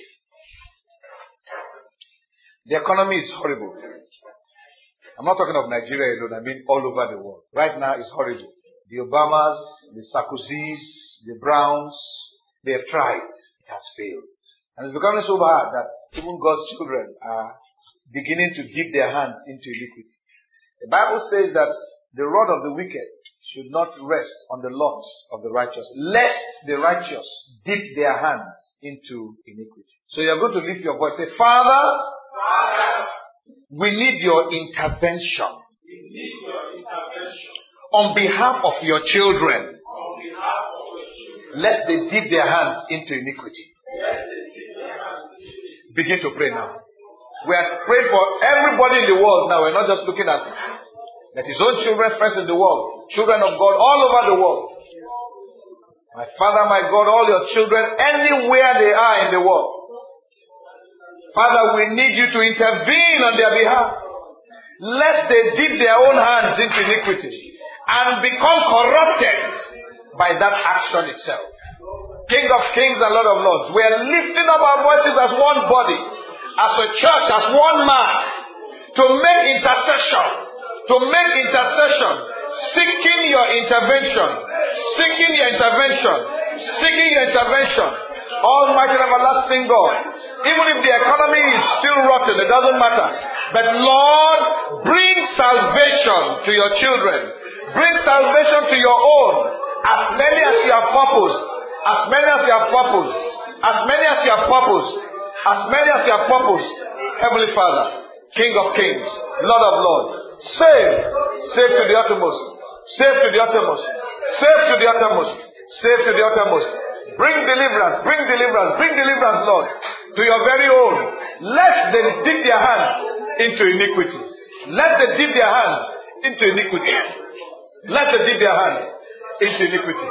The economy is horrible. I'm not talking of Nigeria alone. I mean all over the world. Right now it's horrible. The Obamas, the Sarkozys, the Browns, they have tried. It has failed. And it's becoming so bad that even God's children are beginning to dip their hands into iniquity. The Bible says that the rod of the wicked should not rest on the loins of the righteous, lest the righteous dip their hands into iniquity. So you're going to lift your voice and say, Father, Father, we need your intervention. We need your intervention. On behalf of your children, on behalf of your children, lest they dip their hands into iniquity. Begin to pray now. We are praying for everybody in the world now. We're not just looking at, at his own children first in the world. Children of God all over the world. My Father, my God, all your children, anywhere they are in the world. Father, we need you to intervene on their behalf. Lest they dip their own hands into iniquity and become corrupted by that action itself. King of kings and Lord of lords, we are lifting up our voices as one body, as a church, as one man, to make intercession, to make intercession, seeking your intervention, seeking your intervention, seeking your intervention. Almighty and everlasting God, even if the economy is still rotten, it doesn't matter. But Lord, bring salvation to your children. Bring salvation to your own, as many as you have purposed. As many as you have purposed, as many as you have purposed, as many as you have purposed, Heavenly Father, King of kings, Lord of lords, save, save to the uttermost, save to the uttermost, save to the uttermost, save to the uttermost. Bring deliverance, bring deliverance, bring deliverance, Lord, to your very own. Let them dip their hands into iniquity. Let them dip their hands into iniquity. Let them dip their hands into iniquity.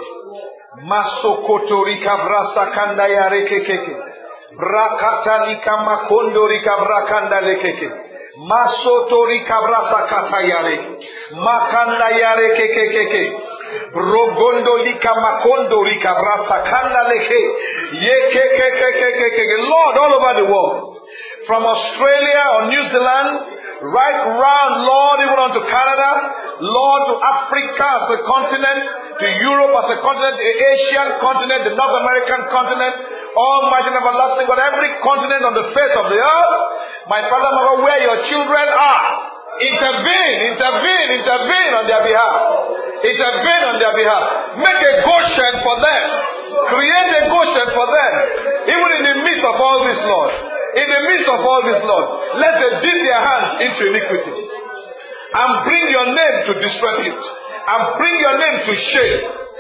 Masokoto rikabrasa kanda ya rekekeke. Brakata lika makondo rikabrakanda lekeke. Masoto rikabrasa kata yare. Makanda yare kekekeke. Rogondo lika makondo rikabrasa kanda leke. Yekekekekekeke. Lord, all over the world. From Australia or New Zealand, right round, Lord, even onto Canada, Lord, to Africa as a continent, to Europe as a continent, the Asian continent, the North American continent, Almighty and everlasting God, every continent on the face of the earth, my Father, my God, where your children are, intervene, intervene, intervene on their behalf. Intervene on their behalf. Make a Goshen for them. Create a Goshen for them. Even in the midst of all this, Lord. In the midst of all this, Lord, let them dip their hands into iniquity and bring your name to disrepute and bring your name to shame.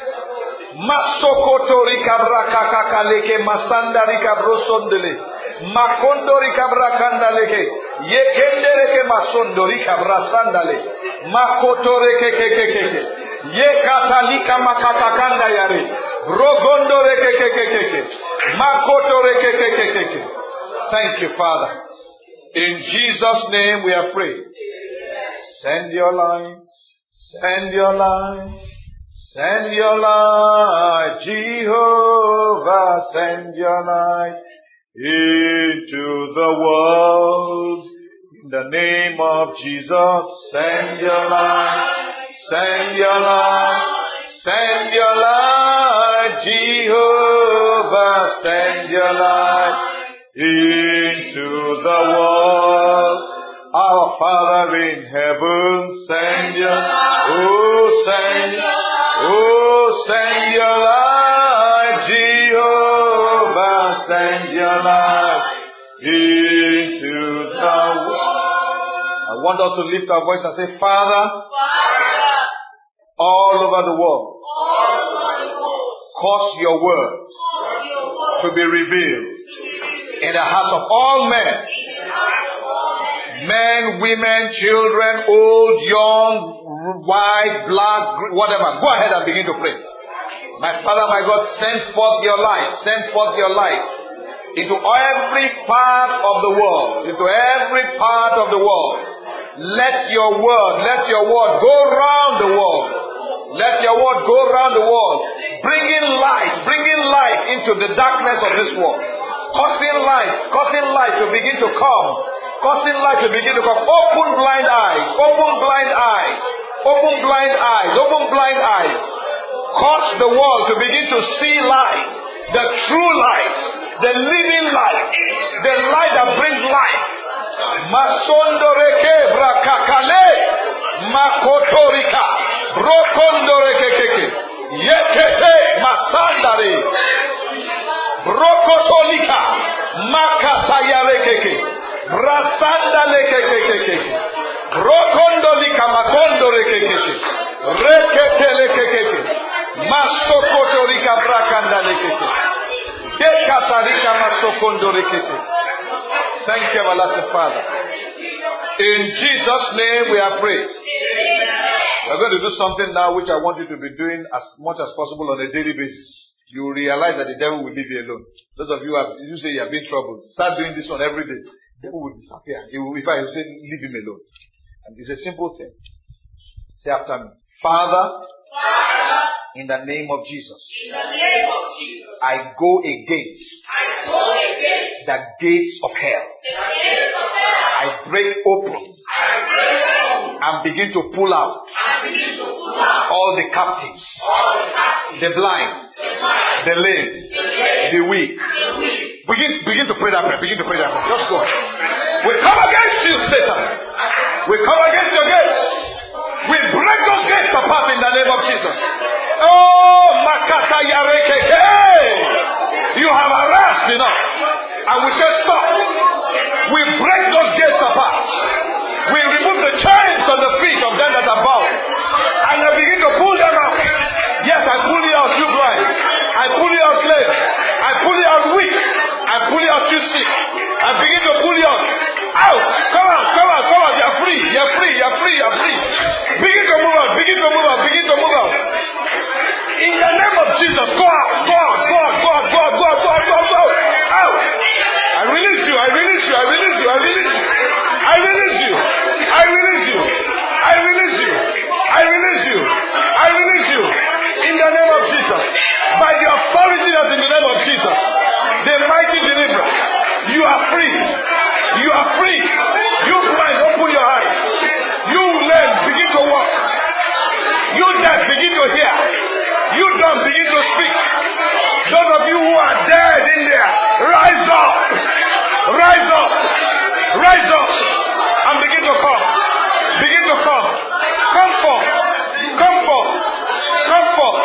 Masokoto rikabrakaka leke masanda rikabrosondele makondo rikabrakanda leke yekende leke masondo rikabrasandale makoto reke keke keke yekatalika makakakanda yare rogondo reke keke keke makoto reke keke keke. Thank you, Father. In Jesus' name we have prayed. Send your light, send your light, send your light, Jehovah, send your light into the world. In the name of Jesus, send your light, send your light, send your light, Jehovah, send your light into the world. Our Father in heaven, send your, oh send, oh send your light, Jehovah, send your light into the world. I want us to lift our voice and say, Father, Father all over the world, all over the world cause your word, cause your word to be revealed in the hearts of all men. Men, women, children, old, young, white, black, whatever. Go ahead and begin to pray. My Father, my God, send forth your light. Send forth your light into every part of the world. Into every part of the world. Let your word, let your word go round the world. Let your word go round the world. Bringing light, bringing light into the darkness of this world. Causing light, causing light to begin to come. Causing light to begin to come. Open blind eyes, open blind eyes. Open blind eyes, open blind eyes. Cause the world to begin to see light. The true light. The living light. The light that brings life. Masondoreke brakakale. Makotorika. Brokondoreke. Yekete masandare. Brokotolika. Makatayarekeke. Brasandalekeke. Brokondolika makondorekeke. Reketelekeke. Masokotorika brakandalekeke. Dekatarika masokondorekeke. Thank you, everlasting Father. In Jesus' name we are prayed. We're going to do something now which I want you to be doing as much as possible on a daily basis. You will realize that the devil will leave you alone. Those of you who have, you say you have been troubled, start doing this one every day. The devil will disappear. He will, if I will say, leave him alone. And it's a simple thing. Say after me. Father, Father, in the name of Jesus, in the name of Jesus, I go against, I go against the gates of hell. The gates of hell. I break open, I break open and begin to pull out, begin to pull out all the captives, all the, captives the, blind, the blind, the lame, the, lame, the weak. The weak. Begin, begin to pray that prayer. Begin to pray that prayer. Just go. We come against you, Satan. We come against your gates. We break those gates apart in the name of Jesus. Oh, Makata Yareke. Hey! You have harassed enough. And we say stop. We break those gates apart. We remove the chains on the feet of them that are bound. And I begin to pull them out. Yes, I pull you out, you blind. I pull you out lame. I pull you out weak. I pull you out, you sick. I begin to pull you out. Out! Come out, come out, come out. You're free, you're free, you're free, you're free. Begin to move out, begin to move out, begin to move out. In the name of Jesus, go out, go out, go out, go out, go out, go out, go out, go out, go out. Out! I release you, I release you, I release you, I release you. I release you. I release you. I release you. I release you. I release you. In the name of Jesus. By the authority that's in the name of Jesus. The mighty deliverer. You are free. You are free. You blind, open your eyes. You lame, begin to walk. You deaf, begin to hear. You dumb, begin to speak. Those of you who are dead in there, rise up. Rise up. Rise up. And begin to come. Begin to come. Come forth. Come forth. Come forth.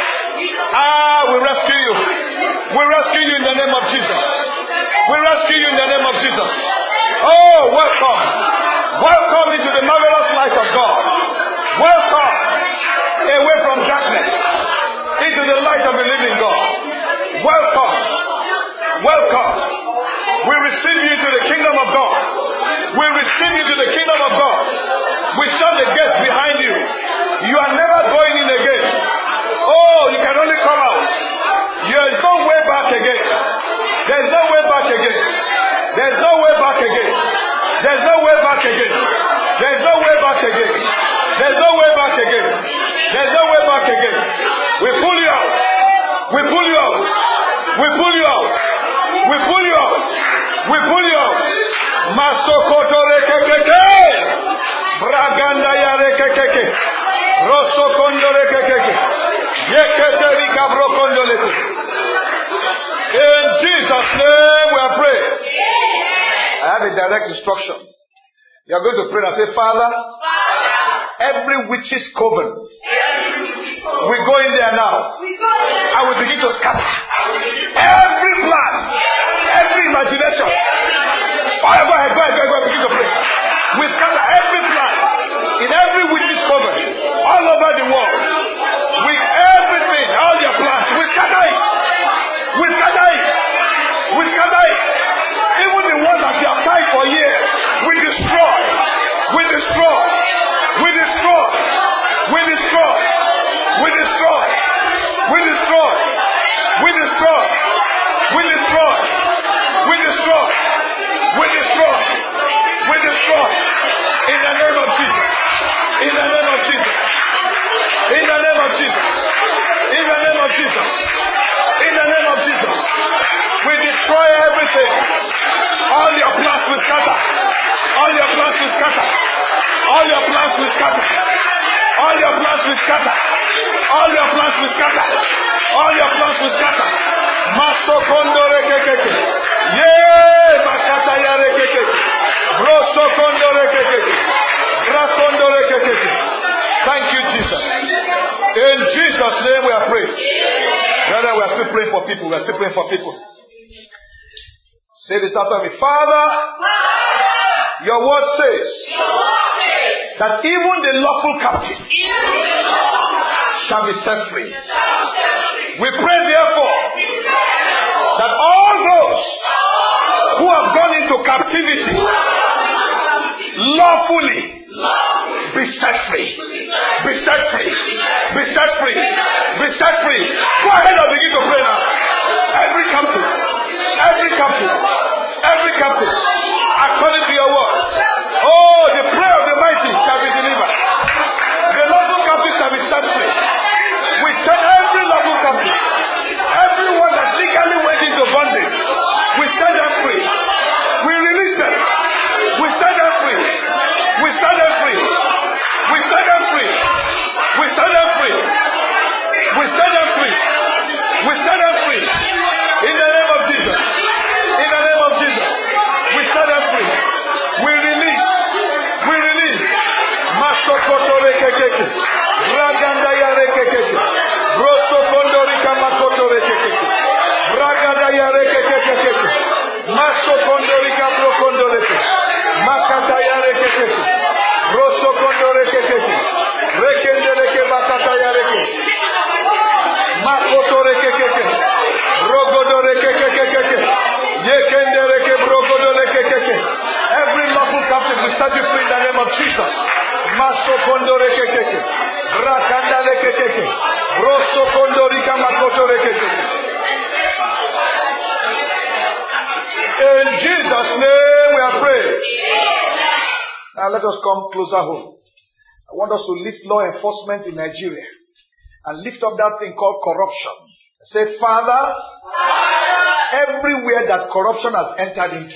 Ah, we rescue you. We rescue you in the name of Jesus. We rescue you in the name of Jesus. Oh, welcome. Welcome into the marvelous light of God. Welcome away from darkness into the light of the living God. Welcome. Welcome. We receive you to the kingdom of God. We receive you to the kingdom of God. We shut the gates behind you. You are never going in again. Oh, you can only come out. There is no way back again. There is no way back again. There is no way back again. There is no way back again. There is no way back again. There is no way back again. There is no way back again. We pull you out. We pull you out. We pull you out. We pull you out. We pull you out. Masokoto rekekeke. Braganda ya rekekeke. Rosokondo rekekeke. Yekete rika brokondo leke. In Jesus' name we are praying. I have a direct instruction. You are going to pray and say, Father, every witch's coven, we go in there now. I will begin to scatter every plan, every imagination. Oh, go ahead, go ahead, go ahead, go ahead, begin to pray. We scatter every plan in every witch's coven all over the world. With everything, all your plans, we scatter it. We scatter it. We scatter it. Even the ones that you have tried for years, we destroy. We destroy. We destroy. We destroy. will scatter. All your plans will scatter. All your plans will scatter. All your plans will scatter. Maso kondore kekeke. Yeah, makata yare kekeke. Broso kondore kekeke. Rakondore kekeke. Thank you, Jesus. In Jesus' name we are praying. Brother, we are still praying for people. We are still praying for people. Say this after me. Father, your word says that even the lawful captive shall be set free. We pray therefore that all those who have gone into captivity lawfully be set free. Be set free. Be set free. Be set free. Go ahead and begin to pray now. Every captive. Every captive. Every captive. According to your word. Oh, the prayer of the mighty shall be delivered. The lawful captive shall be set free. We set every lawful captive. Everyone that legally went into bondage. We set them free. We release them. We set them free. We set them free. We set them free. We set them free. We set them free. We set them free. In the name of Jesus. In the name of Jesus. We set them free. We release. We release. Masokoto rekekeke. Raganda ya rekekeke. Broso kondorika makoto rekekeke. Raganda ya rekekeke. Maso kondorika brokondoreke. Makata ya rekekeke. Broso kondorekekeke. Rekendeleke bakata ya reke. Makoto rekekeke. Rogodo rekekeke. Yekendereke brogodo rekekeke. Every lawful captive will set you free in the name of Jesus. Maso kondorekekeke. Rakanda rekekeke. Broso kondorika makoto rekekeke. In Jesus' name we are praying. Now let us come closer home. I want us to lift law enforcement in Nigeria and lift up that thing called corruption. Say, Father, everywhere that corruption has entered into,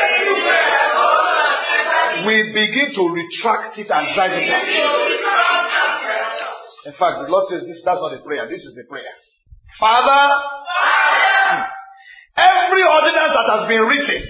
we begin to retract it and drive it out. In fact, the Lord says this, that's not a prayer, this is the prayer. Father, every ordinance that has been written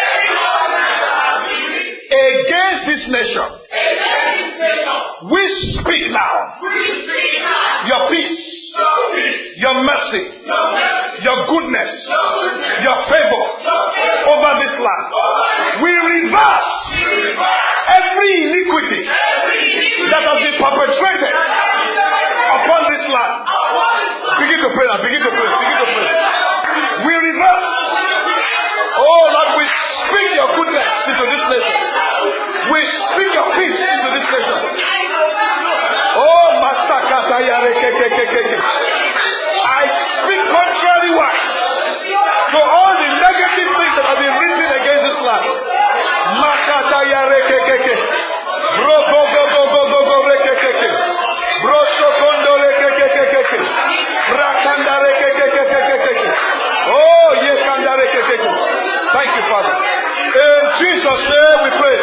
against this nation, we speak now. Your peace, your mercy, your goodness, your favor over this land. We reverse every iniquity that has been perpetrated upon this land. Begin to pray now. Begin to pray. Begin to pray. We reverse. Oh Lord, we speak your goodness into this nation. We speak your peace into this nation. Oh, Master Katayare Kekekeke. I speak contrary words to all the negative things that have been written against this land. Makatayare Kekeke. Bro go go go go go go rekekeke. Bro sokondo rekekeke. Rakandare kekekeke. Oh, yes, kandare kekeke. Thank you, Father. In Jesus' name we pray.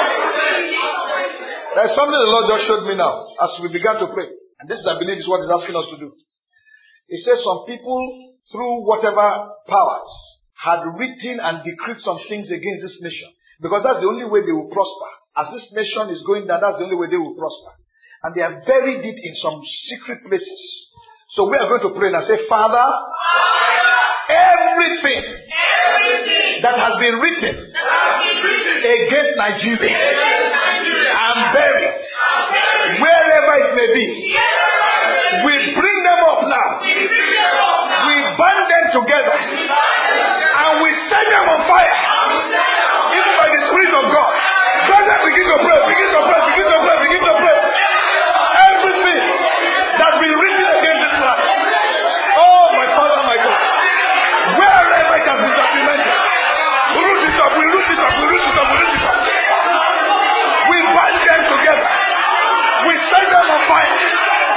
There's something the Lord just showed me now as we began to pray. And this, I believe, is what He's asking us to do. He says some people, through whatever powers, had written and decreed some things against this nation. Because that's the only way they will prosper. As this nation is going down, that's the only way they will prosper. And they are buried it in some secret places. So we are going to pray and say, Father, everything that has been written against Nigeria and buried wherever it may be, we bring them up now. We bind them together and we set them on fire, even by the Spirit of God. Brother, begin to pray, begin to pray, begin to pray, begin to pray. Everything that's been written against this land. Oh, my Father, my God. Wherever it has been documented, root it up, we root it up, we root it up, we root it up. We bind them together. We set them on fire.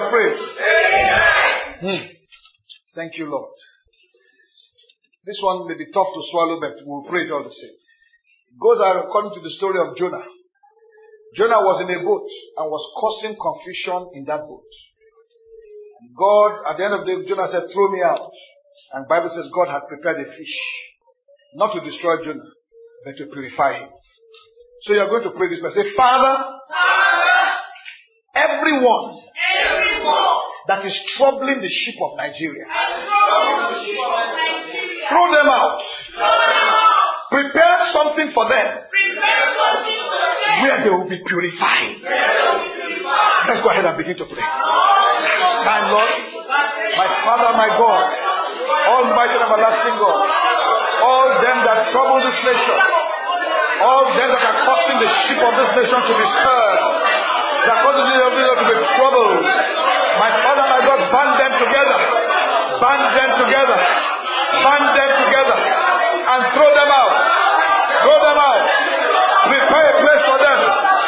have prayed. Hmm. Thank you, Lord. This one may be tough to swallow, but we'll pray it all the same. It goes according to the story of Jonah. Jonah was in a boat and was causing confusion in that boat. God, at the end of the day, Jonah said, throw me out. And the Bible says God had prepared a fish, not to destroy Jonah, but to purify him. So you're going to pray this prayer. Say, Father, Father everyone, everyone that is troubling the ship of Nigeria, throw them out. Prepare something for them where they will be purified. Let's go ahead and begin to pray. Stand, Lord, my Father, my God, Almighty and everlasting God, all them that trouble this nation, all them that are causing the ship of this nation to be stirred, that are causing this nation to be troubled, my Father, my God, band them together, band them together, band them together, and throw them out, throw them out, prepare a place for them,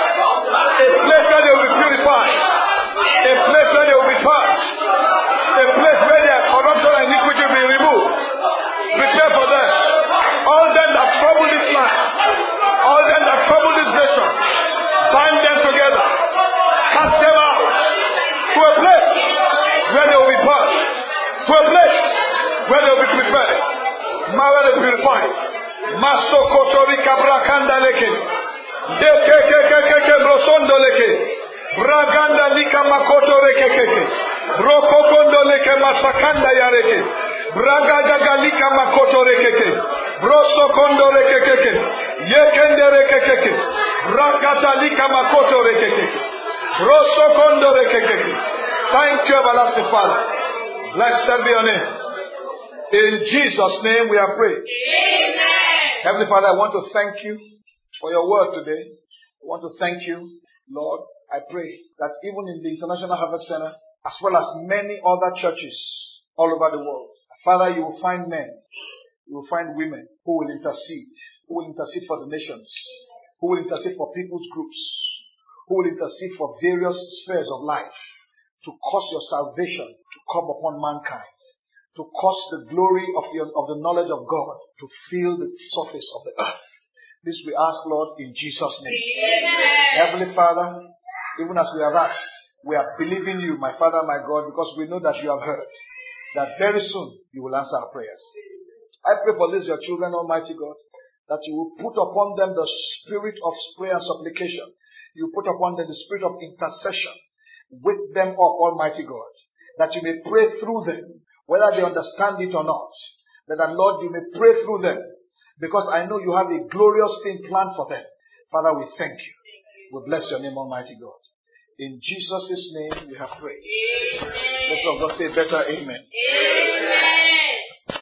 a place where they will be purified, a place where they will be purged, a place where their corruption and iniquity will be removed. Prepare for them. All them that trouble this land, all them that trouble this nation, bind them together, cast them out to a place where they will be purged, to a place where they will be prepared, where they will be purified. Maso kotori kabrakanda leke, deke keke keke brosondo leke, braganda lika makoto reke keke, rokokondo leke masakanda yareke, bragaga galika makoto reke keke, broso kondo reke keke, yekende reke keke, bragata lika makoto reke keke, broso kondo reke keke. Thank you, everlasting Father. Blessed be your name. In Jesus' name we have prayed. Amen. Heavenly Father, I want to thank you for your word today. I want to thank you, Lord. I pray that even in the International Harvest Center, as well as many other churches all over the world, Father, you will find men, you will find women who will intercede, who will intercede for the nations, who will intercede for people's groups, who will intercede for various spheres of life, to cause your salvation to come upon mankind, to cause the glory of, your, of the knowledge of God to fill the surface of the earth. This we ask, Lord, in Jesus' name. Amen. Heavenly Father, even as we have asked, we are believing you, my Father, my God, because we know that you have heard, that very soon you will answer our prayers. I pray for this, your children, Almighty God, that you will put upon them the spirit of prayer and supplication. You put upon them the spirit of intercession. Wake them up, Almighty God, that you may pray through them, whether they understand it or not. That, Lord, you may pray through them, because I know you have a glorious thing planned for them. Father, we thank you. We bless your name, Almighty God. In Jesus' name we have prayed. Amen. Let's all say better amen. Amen.